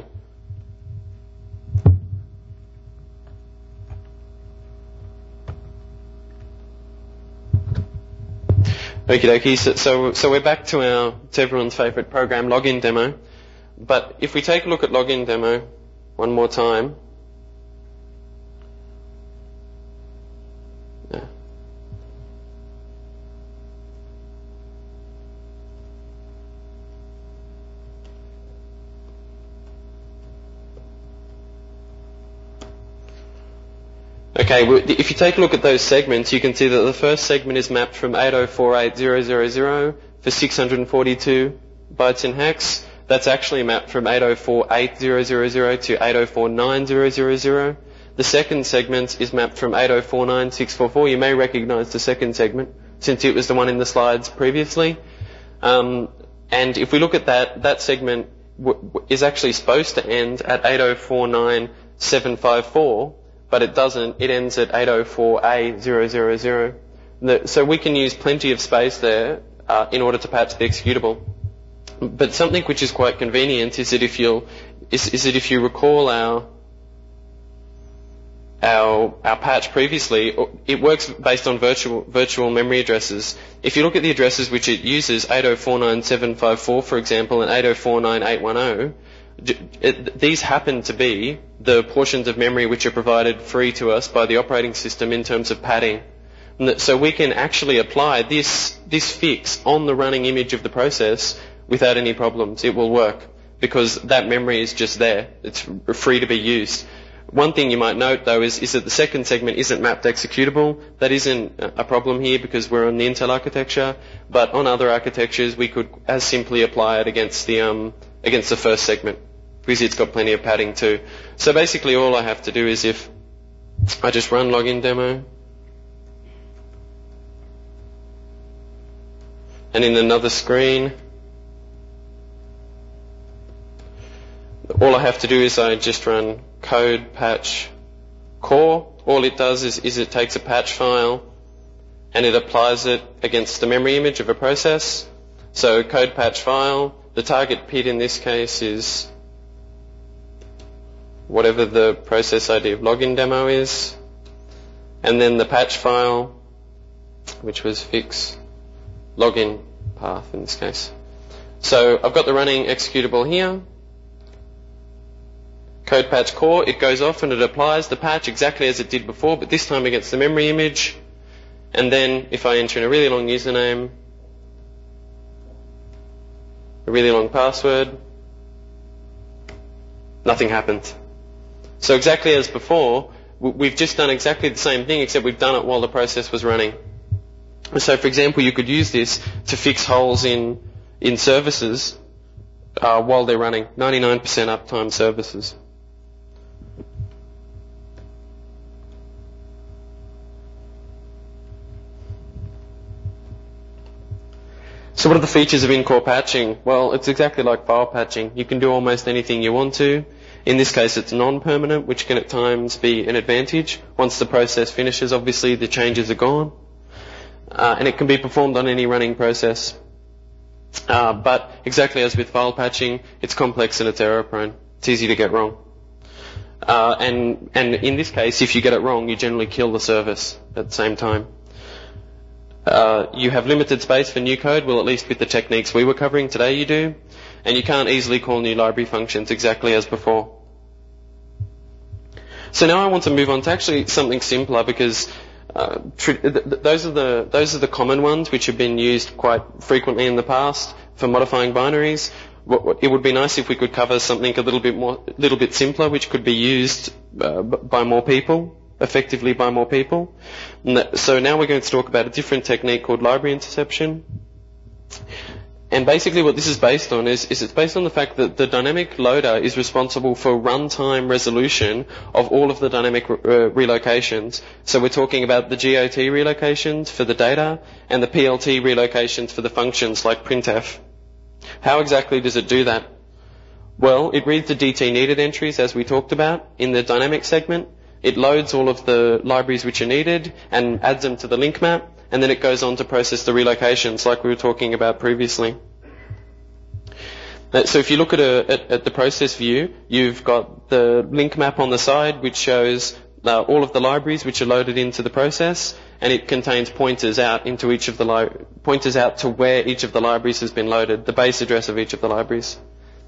Okie dokie, so, so, so we're back to our, to everyone's favourite program, login demo. But if we take a look at login demo one more time. Yeah. Okay, if you take a look at those segments, you can see that the first segment is mapped from eight oh four eight zero zero zero for six hundred forty-two bytes in hex. That's actually mapped from eight oh four eight zero zero zero to eight oh four nine zero zero zero. The second segment is mapped from eight oh four nine six four four. You may recognize the second segment since it was the one in the slides previously. Um, and if we look at that, that segment w- w- is actually supposed to end at eight oh four nine seven five four. But it doesn't. It ends at eight oh four A zero zero zero. So we can use plenty of space there uh, in order to patch the executable. But something which is quite convenient is that if you is, is that if you recall our our our patch previously, it works based on virtual virtual memory addresses. If you look at the addresses which it uses, eight oh four nine seven five four, for example, and eight oh four nine eight one oh. It, these happen to be the portions of memory which are provided free to us by the operating system in terms of padding. So we can actually apply this, this fix on the running image of the process without any problems. It will work because that memory is just there. It's free to be used. One thing you might note though is, is that the second segment isn't mapped executable. That isn't a problem here because we're on the Intel architecture, but on other architectures we could as simply apply it against the um, against the first segment because it's got plenty of padding too. So basically all I have to do is if I just run login demo and in another screen, all I have to do is I just run code patch core. All it does is, is it takes a patch file and it applies it against the memory image of a process. So code patch file, the target P I D in this case is whatever the process I D of login demo is, and then the patch file, which was fix login path in this case. So I've got the running executable here. Code patch core, it goes off and it applies the patch exactly as it did before, but this time against the memory image. And then if I enter in a really long username, a really long password, nothing happens. So exactly as before, we've just done exactly the same thing, except we've done it while the process was running. So, for example, you could use this to fix holes in, in services uh, while they're running, ninety-nine percent uptime services. So what are the features of in-core patching? Well, it's exactly like file patching. You can do almost anything you want to. In this case, it's non-permanent, which can at times be an advantage. Once the process finishes, obviously the changes are gone. Uh, and it can be performed on any running process. Uh, but exactly as with file patching, it's complex and it's error-prone. It's easy to get wrong. Uh, and, and in this case, if you get it wrong, you generally kill the service at the same time. Uh, you have limited space for new code, well, at least with the techniques we were covering today you do. And you can't easily call new library functions exactly as before. So now I want to move on to actually something simpler, because uh, tr- th- th- those are the those are the common ones which have been used quite frequently in the past for modifying binaries. It would be nice if we could cover something a little bit more, little bit simpler, which could be used uh, by more people, effectively by more people. So now we're going to talk about a different technique called library interception. And basically what this is based on is, is it's based on the fact that the dynamic loader is responsible for runtime resolution of all of the dynamic re- uh, relocations. So we're talking about the G O T relocations for the data and the P L T relocations for the functions like printf. How exactly does it do that? Well, it reads the D T needed entries as we talked about in the dynamic segment. It loads all of the libraries which are needed and adds them to the link map, and then it goes on to process the relocations like we were talking about previously. So if you look at, a, at, at the process view, you've got the link map on the side which shows uh, all of the libraries which are loaded into the process, and it contains pointers out into each of the li- pointers out to where each of the libraries has been loaded, the base address of each of the libraries.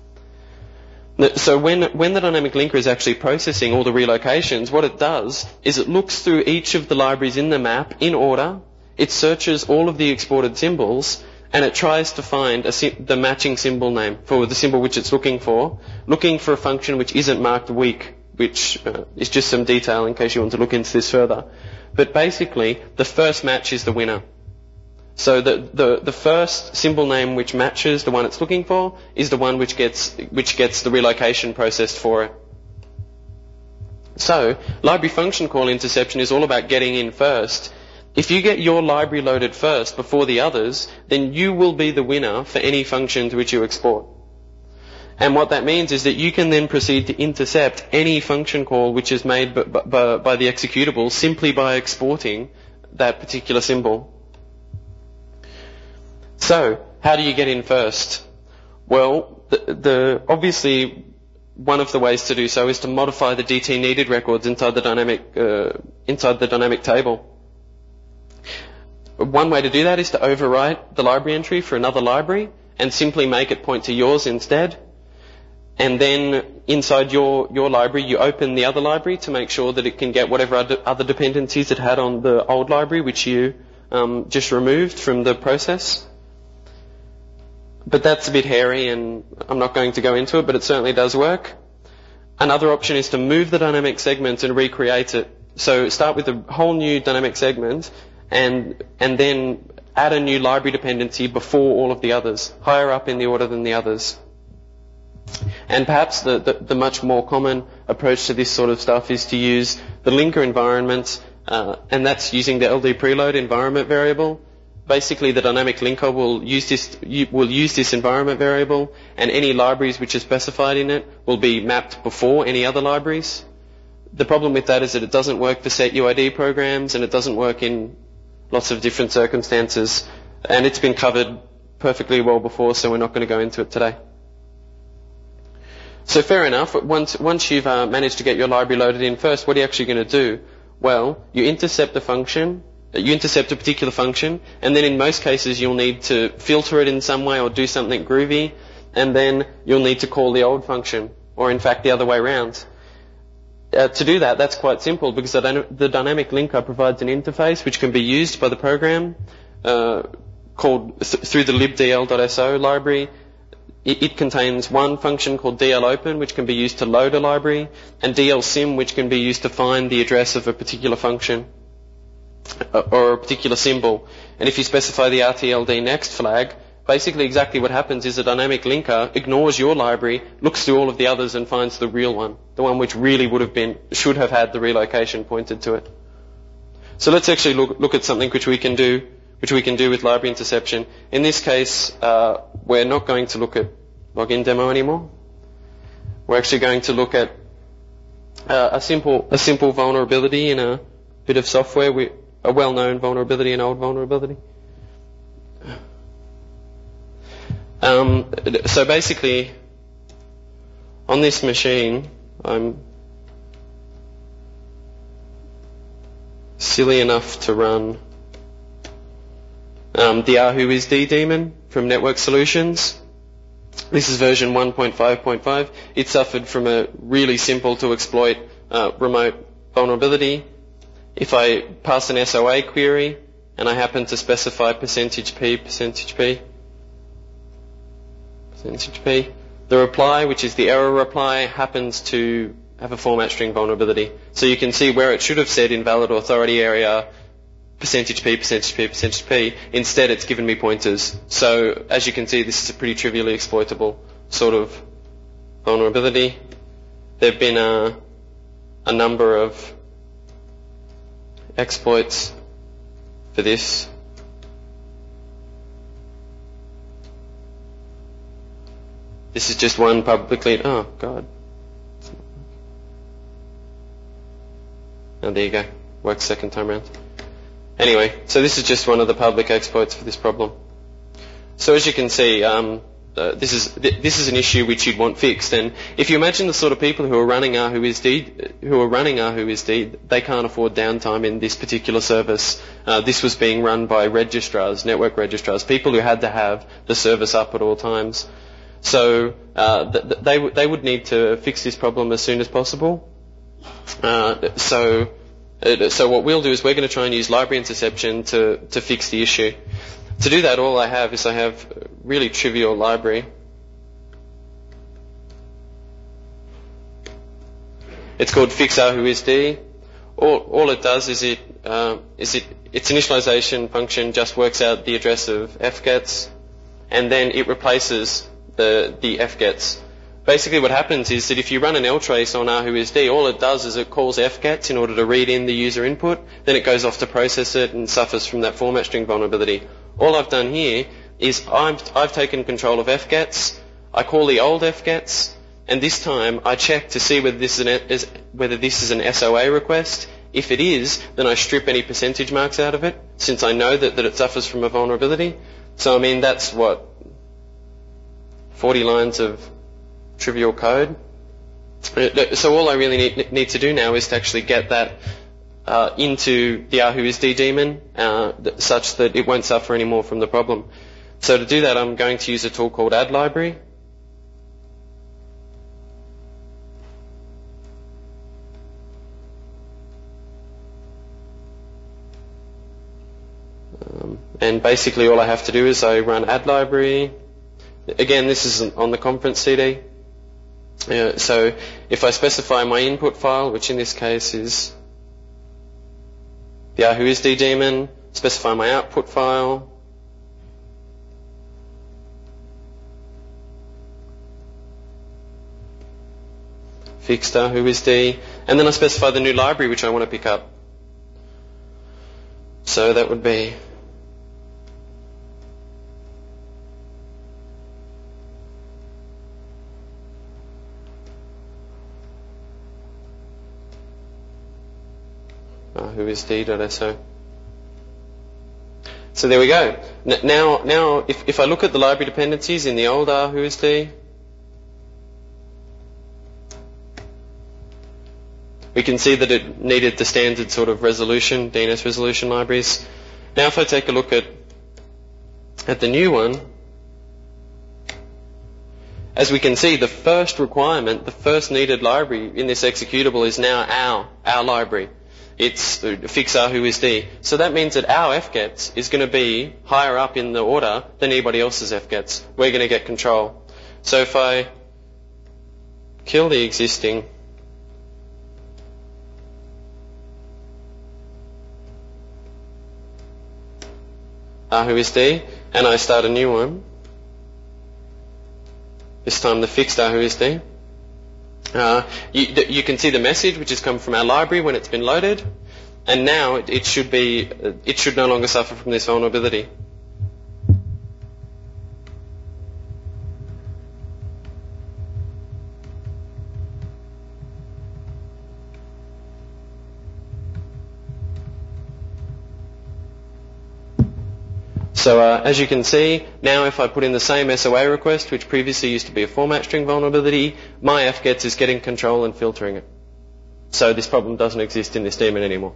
So when, when the dynamic linker is actually processing all the relocations, what it does is it looks through each of the libraries in the map in order, it searches all of the exported symbols, and it tries to find a sim- the matching symbol name for the symbol which it's looking for, looking for a function which isn't marked weak, which uh, is just some detail in case you want to look into this further. But basically, the first match is the winner. So the, the, the first symbol name which matches the one it's looking for is the one which gets, which gets the relocation processed for it. So, library function call interception is all about getting in first. If you get your library loaded first before the others, then you will be the winner for any function to which you export. And what that means is that you can then proceed to intercept any function call which is made b- b- by the executable simply by exporting that particular symbol. So, how do you get in first? Well, the, the obviously one of the ways to do so is to modify the D T needed records inside the dynamic uh, inside the dynamic table. One way to do that is to overwrite the library entry for another library and simply make it point to yours instead. And then inside your, your library, you open the other library to make sure that it can get whatever other, other dependencies it had on the old library, which you um, just removed from the process. But that's a bit hairy, and I'm not going to go into it, but it certainly does work. Another option is to move the dynamic segment and recreate it. So start with a whole new dynamic segment and and then add a new library dependency before all of the others, higher up in the order than the others. And perhaps the, the, the much more common approach to this sort of stuff is to use the linker environment, uh, and that's using the L D preload environment variable. Basically, the dynamic linker will use this will use this environment variable, and any libraries which are specified in it will be mapped before any other libraries. The problem with that is that it doesn't work for set U I D programs, and it doesn't work in lots of different circumstances, and it's been covered perfectly well before, so we're not going to go into it today. So fair enough, once, once you've uh, managed to get your library loaded in first, what are you actually going to do? Well, you intercept the function, you intercept a particular function, and then in most cases you'll need to filter it in some way or do something groovy, and then you'll need to call the old function, or in fact the other way around. Uh, to do that, that's quite simple, because the, dyna- the dynamic linker provides an interface which can be used by the program uh, called th- through the libdl.so library. it, it contains one function called dlopen, which can be used to load a library, and dlsim, which can be used to find the address of a particular function or a particular symbol. And if you specify the R T L D next flag, basically exactly what happens is a dynamic linker ignores your library, looks through all of the others and finds the real one, the one which really would have been, should have had the relocation pointed to it. So let's actually look, look at something which we can do, which we can do with library interception. In this case, uh, we're not going to look at login demo anymore. We're actually going to look at uh, a simple, a simple vulnerability in a bit of software, we, a well-known vulnerability, an old vulnerability. Um, so basically, on this machine, I'm silly enough to run um, the Yahoo I S D daemon from Network Solutions. This is version one point five point five. It suffered from a really simple to exploit uh, remote vulnerability. If I pass an S O A query and I happen to specify percentage P, percentage P, percentage P, the reply, which is the error reply, happens to have a format string vulnerability. So you can see where it should have said invalid authority area, percentage P, percentage P, percentage P. Instead, it's given me pointers. So as you can see, this is a pretty trivially exploitable sort of vulnerability. There have been a, a number of exploits for this. This is just one publicly. Oh God. Oh, there you go. Works second time round. Anyway, so this is just one of the public exploits for this problem. So as you can see, um, uh, this is th- this is an issue which you'd want fixed. And if you imagine the sort of people who are running Yahoo I S D, who are running Yahoo I S D, they can't afford downtime in this particular service. Uh, this was being run by registrars, network registrars, people who had to have the service up at all times. So uh, th- th- they w- they would need to fix this problem as soon as possible. Uh, so. Uh, so what we'll do is we're going to try and use library interception to, to fix the issue. To do that, all I have is I have a really trivial library. It's called fix Yahoo I S D. All, all it does is it, uh, is it, its initialization function just works out the address of fgets, and then it replaces the, the fgets. Basically what happens is that if you run an ltrace on Yahoo I S D, all it does is it calls fgets in order to read in the user input, then it goes off to process it and suffers from that format string vulnerability. All I've done here is I've, I've taken control of fgets, I call the old fgets, and this time I check to see whether this is an, is, whether this is an S O A request. If it is, then I strip any percentage marks out of it, since I know that, that it suffers from a vulnerability. So I mean, that's what, forty lines of trivial code. So all I really need, need to do now is to actually get that uh, into the Yahoo I S D daemon uh, th- such that it won't suffer anymore from the problem. So to do that, I'm going to use a tool called add library. Um, and basically all I have to do is I run add library. Again, this is on the conference C D. Uh, so if I specify my input file, which in this case is the Yahoo I S D daemon, specify my output file, fixed Yahoo I S D, and then I specify the new library which I want to pick up. So that would be Yahoo I S D.so. So there we go. N- now, now, if, if I look at the library dependencies in the old Yahoo I S D, we can see that it needed the standard sort of resolution, D N S resolution libraries. Now if I take a look at, at the new one, as we can see, the first requirement, the first needed library in this executable is now our, our library. It's fix Yahoo I S D. So that means that our fgets is going to be higher up in the order than anybody else's fgets. We're going to get control. So if I kill the existing AhuIsD and I start a new one, this time the fixed AhuIsD, uh, you, you can see the message which has come from our library when it's been loaded, and now it, it should be it should no longer suffer from this vulnerability. So uh, as you can see, now if I put in the same S O A request, which previously used to be a format string vulnerability, my fgets is getting control and filtering it. So this problem doesn't exist in this daemon anymore.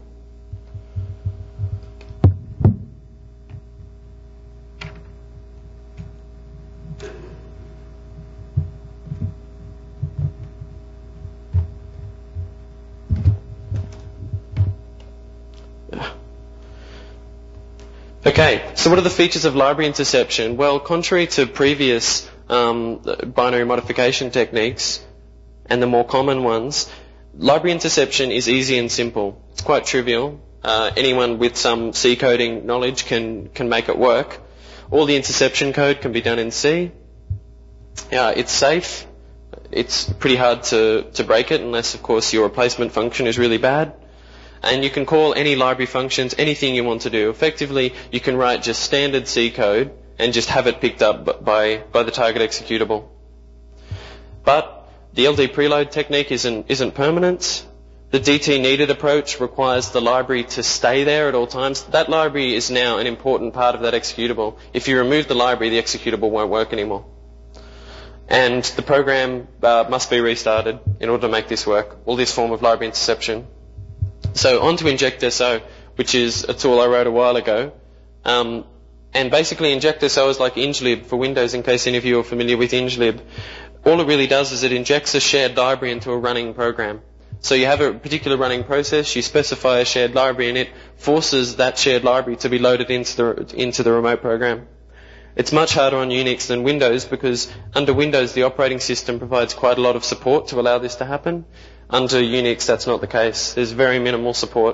Okay, so what are the features of library interception? Well, contrary to previous um, binary modification techniques and the more common ones, library interception is easy and simple. It's quite trivial. Uh, anyone with some C coding knowledge can, can make it work. All the interception code can be done in C. Uh, it's safe. It's pretty hard to, to break it unless, of course, your replacement function is really bad. And you can call any library functions anything you want to do. Effectively, you can write just standard C code and just have it picked up by, by the target executable. But the L D preload technique isn't, isn't permanent. The D T needed approach requires the library to stay there at all times. That library is now an important part of that executable. If you remove the library, the executable won't work anymore. And the program uh, must be restarted in order to make this work, all this form of library interception. So on to InjectSO, which is a tool I wrote a while ago. Um, and basically InjectSO is like IngeLib for Windows, in case any of you are familiar with IngeLib. All it really does is it injects a shared library into a running program. So you have a particular running process, you specify a shared library, and it forces that shared library to be loaded into the, into the remote program. It's much harder on Unix than Windows because under Windows the operating system provides quite a lot of support to allow this to happen. Under Unix that's not the case. There's very minimal support.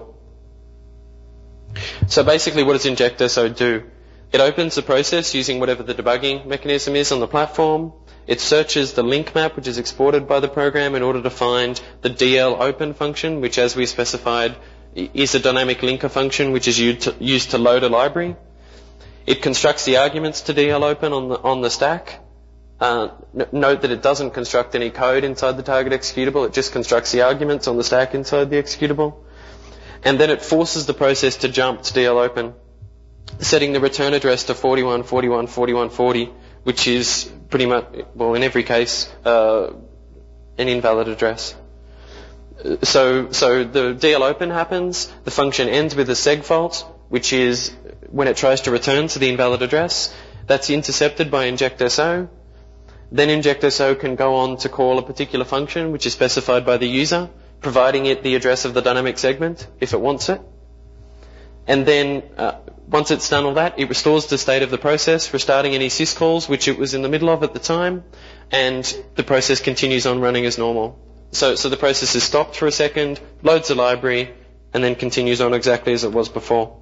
So basically what does InjectSO do? It opens the process using whatever the debugging mechanism is on the platform. It searches the link map which is exported by the program in order to find the D L open function, which as we specified is a dynamic linker function which is used to load a library. It constructs the arguments to D L open on the, on the stack. Uh, n- note that it doesn't construct any code inside the target executable, it just constructs the arguments on the stack inside the executable. And then it forces the process to jump to D L open, setting the return address to forty-one, forty-one, forty-one, forty, which is pretty much, well, in every case, uh, an invalid address. So, so the D L open happens, the function ends with a segfault, which is when it tries to return to the invalid address. That's intercepted by InjectSO. Then InjectSO can go on to call a particular function which is specified by the user, providing it the address of the dynamic segment if it wants it. And then uh, once it's done all that, it restores the state of the process, restarting any syscalls which it was in the middle of at the time, and the process continues on running as normal. So, so the process is stopped for a second, loads the library, and then continues on exactly as it was before.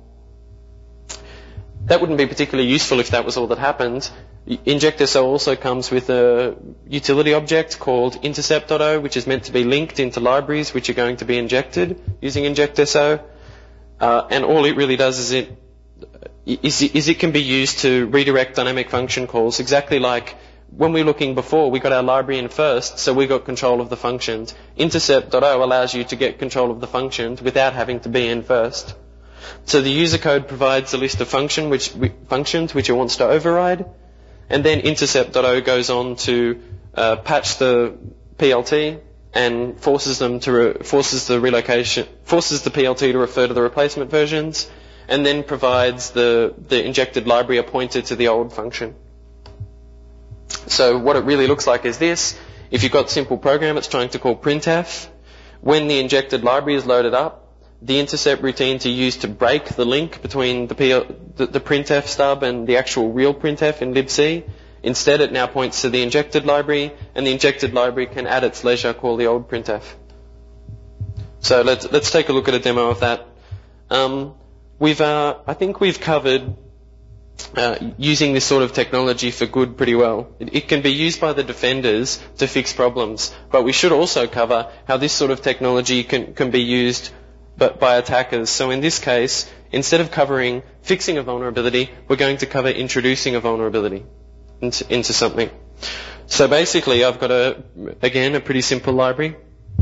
That wouldn't be particularly useful if that was all that happened. InjectSO also comes with a utility object called intercept.o, which is meant to be linked into libraries which are going to be injected using InjectSO. Uh, and all it really does is it, is, is it can be used to redirect dynamic function calls, exactly like when we were looking before, we got our library in first, so we got control of the functions. Intercept.o allows you to get control of the functions without having to be in first. So the user code provides a list of function which, functions which it wants to override, and then intercept.o goes on to uh, patch the P L T and forces them to re- forces the relocation forces the P L T to refer to the replacement versions, and then provides the the injected library a pointer to the old function. So what it really looks like is this. If you've got simple program, it's trying to call printf. When the injected library is loaded up, the intercept routine to use to break the link between the, P L, the, the printf stub and the actual real printf in libc Instead, it now points to the injected library, and the injected library can at its leisure call the old printf. So let's let's take a look at a demo of that. Um, we've uh, I think we've covered uh, using this sort of technology for good pretty well. It, it can be used by the defenders to fix problems, but we should also cover how this sort of technology can can be used but by attackers. So in this case, instead of covering fixing a vulnerability, we're going to cover introducing a vulnerability into, into something. So basically, I've got a, again, a pretty simple library.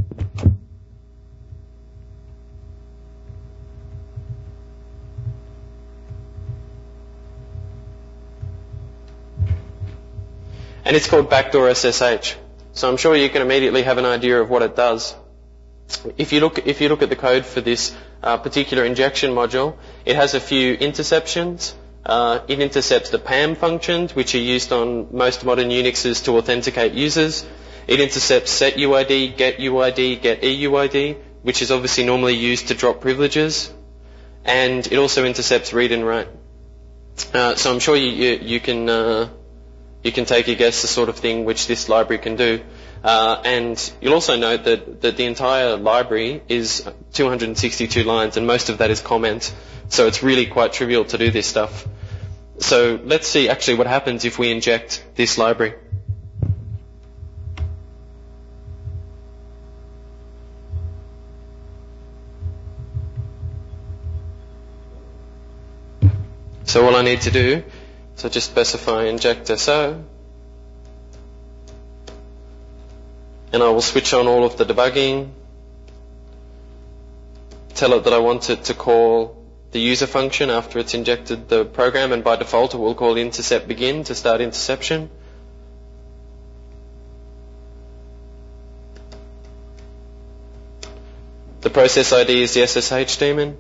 And it's called backdoor S S H. So I'm sure you can immediately have an idea of what it does. If you look, if you look at the code for this uh, particular injection module, it has a few interceptions. Uh, it intercepts the P A M functions, which are used on most modern Unixes to authenticate users. It intercepts setUID, getUID, getEUID, which is obviously normally used to drop privileges. And it also intercepts read and write. Uh, so I'm sure you, you, you can uh, you can take a guess the sort of thing which this library can do. Uh, and you'll also note that, that the entire library is two hundred sixty-two lines, and most of that is comment. So it's really quite trivial to do this stuff. So let's see actually what happens if we inject this library. So all I need to do, so just specify inject so. And I will switch on all of the debugging, tell it that I want it to call the user function after it's injected the program, and by default it will call intercept begin to start interception. The process I D is the S S H daemon,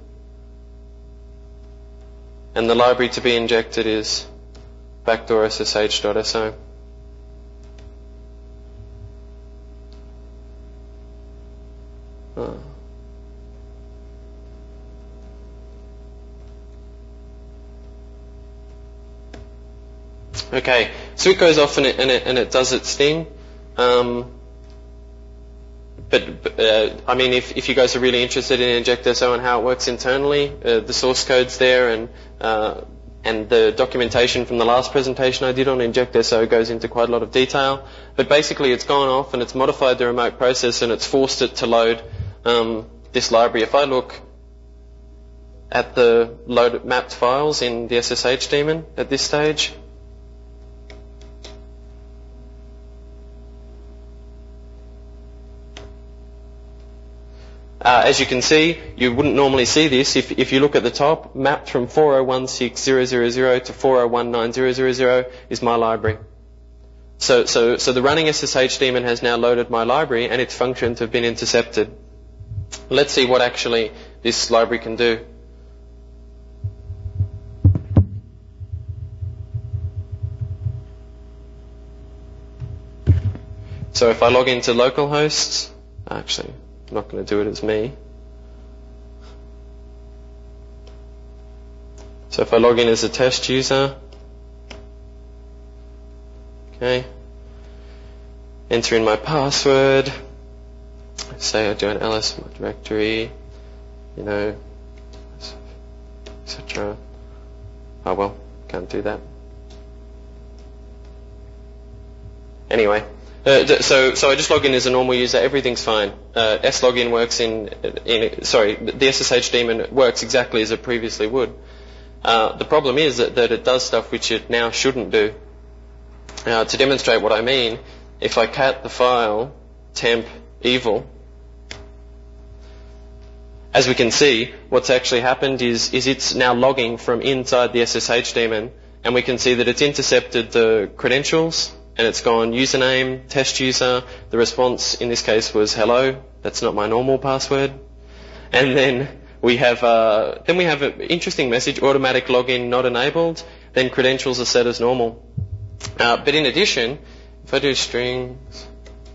and the library to be injected is backdoor S S H.so. Oh. Okay, so it goes off and it, and it, and it does its thing. Um, but, but uh, I mean, if, if you guys are really interested in inject.so and how it works internally, uh, the source code's there, and uh, and the documentation from the last presentation I did on inject.so goes into quite a lot of detail. But basically, it's gone off and it's modified the remote process and it's forced it to load um, this library. If I look at the loaded mapped files in the S S H daemon at this stage, Uh, as you can see, you wouldn't normally see this. If, if you look at the top, mapped from four oh one six dot zero dot zero to four oh one nine dot zero dot zero dot zero is my library. So, so, so the running S S H daemon has now loaded my library and its functions have been intercepted. Let's see what actually this library can do. So if I log into localhost, actually, I'm not going to do it as me. So if I log in as a test user, okay, enter in my password, say I do an ls my directory, you know, et cetera. Oh well, can't do that. Anyway. Uh, so, so I just log in as a normal user. Everything's fine. Uh, slogin works in, in, sorry, the S S H daemon works exactly as it previously would. Uh, the problem is that, that it does stuff which it now shouldn't do. Uh, to demonstrate what I mean, if I cat the file temp evil, as we can see, what's actually happened is, is it's now logging from inside the S S H daemon, and we can see that it's intercepted the credentials. And it's gone username, test user, the response in this case was hello, that's not my normal password. And then we have, uh, then we have an interesting message, automatic login not enabled, then credentials are set as normal. Uh, but in addition, if I do strings,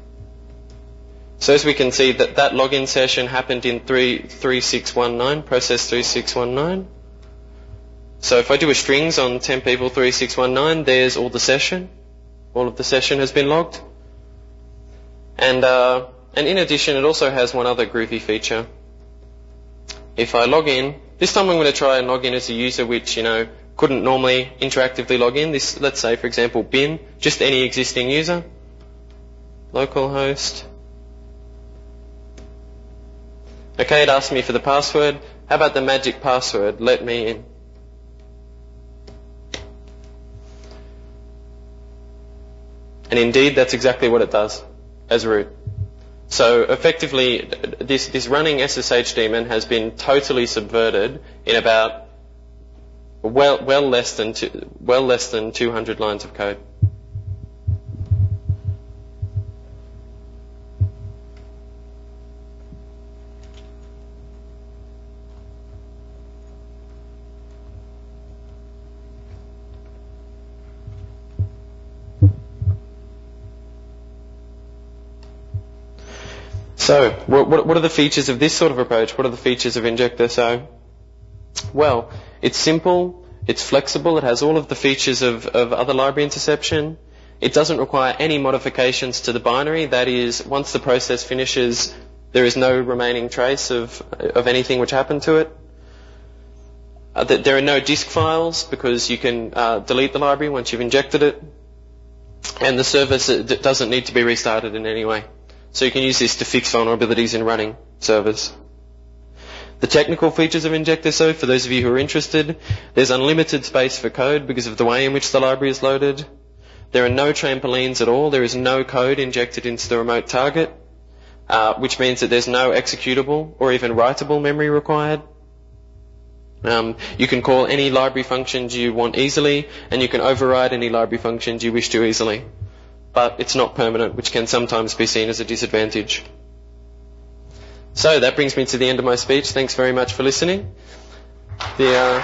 so as we can see that that login session happened in three six one nine, process three six one nine. So if I do a strings on temp evil three six one nine, there's all the session. all of the session has been logged. And, uh, and in addition, it also has one other groovy feature. If I log in, this time I'm going to try and log in as a user which, you know, couldn't normally interactively log in. This, let's say, for example, bin, just any existing user. Localhost. Okay, it asked me for the password. How about the magic password? Let me in. And indeed, that's exactly what it does as root. So effectively, this, this running S S H daemon has been totally subverted in about well, well less than two, well less than two hundred lines of code. So, what, what are the features of this sort of approach? What are the features of InjectSO? Well, it's simple, it's flexible, it has all of the features of, of other library interception. It doesn't require any modifications to the binary. That is, once the process finishes, there is no remaining trace of, of anything which happened to it. Uh, there are no disk files because you can uh, delete the library once you've injected it. And the service doesn't need to be restarted in any way. So you can use this to fix vulnerabilities in running servers. The technical features of InjectSO, for those of you who are interested, there's unlimited space for code because of the way in which the library is loaded. There are no trampolines at all. There is no code injected into the remote target, uh, which means that there's no executable or even writable memory required. Um, you can call any library functions you want easily, and you can override any library functions you wish to easily. But it's not permanent, which can sometimes be seen as a disadvantage. So that brings me to the end of my speech. Thanks very much for listening. The, uh,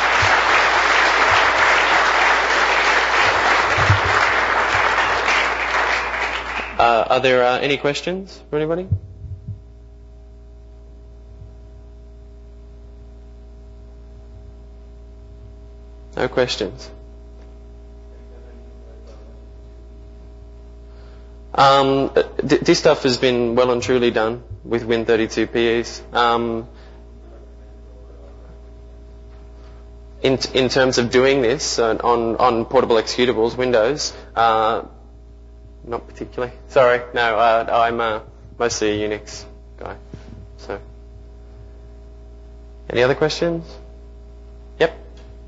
uh, are there uh, any questions for anybody? No questions. Um, th- this stuff has been well and truly done with Win thirty-two P Es. Um, in, t- in terms of doing this uh, on, on portable executables, Windows, uh, not particularly. Sorry, no, uh, I'm uh, mostly a Unix guy. So, any other questions? Yep.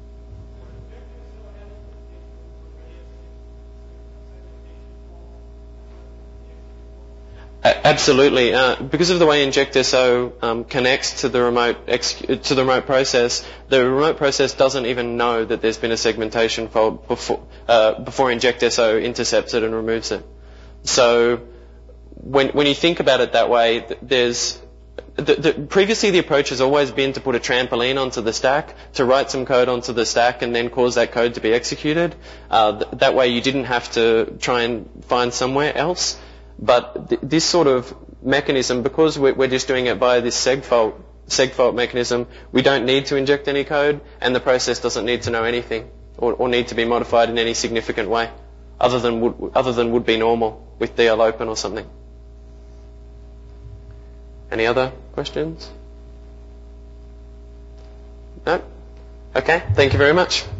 Absolutely. Uh, because of the way InjectSO um, connects to the remote ex- to the remote process, the remote process doesn't even know that there's been a segmentation fault before uh, before InjectSO intercepts it and removes it. So when when you think about it that way, there's the, the, previously the approach has always been to put a trampoline onto the stack, to write some code onto the stack, and then cause that code to be executed. Uh, th- that way you didn't have to try and find somewhere else. But th- this sort of mechanism, because we're, we're just doing it via this segfault, segfault mechanism, we don't need to inject any code, and the process doesn't need to know anything or, or need to be modified in any significant way, other than would, other than would be normal with D L open or something. Any other questions? No? Okay. Thank you very much.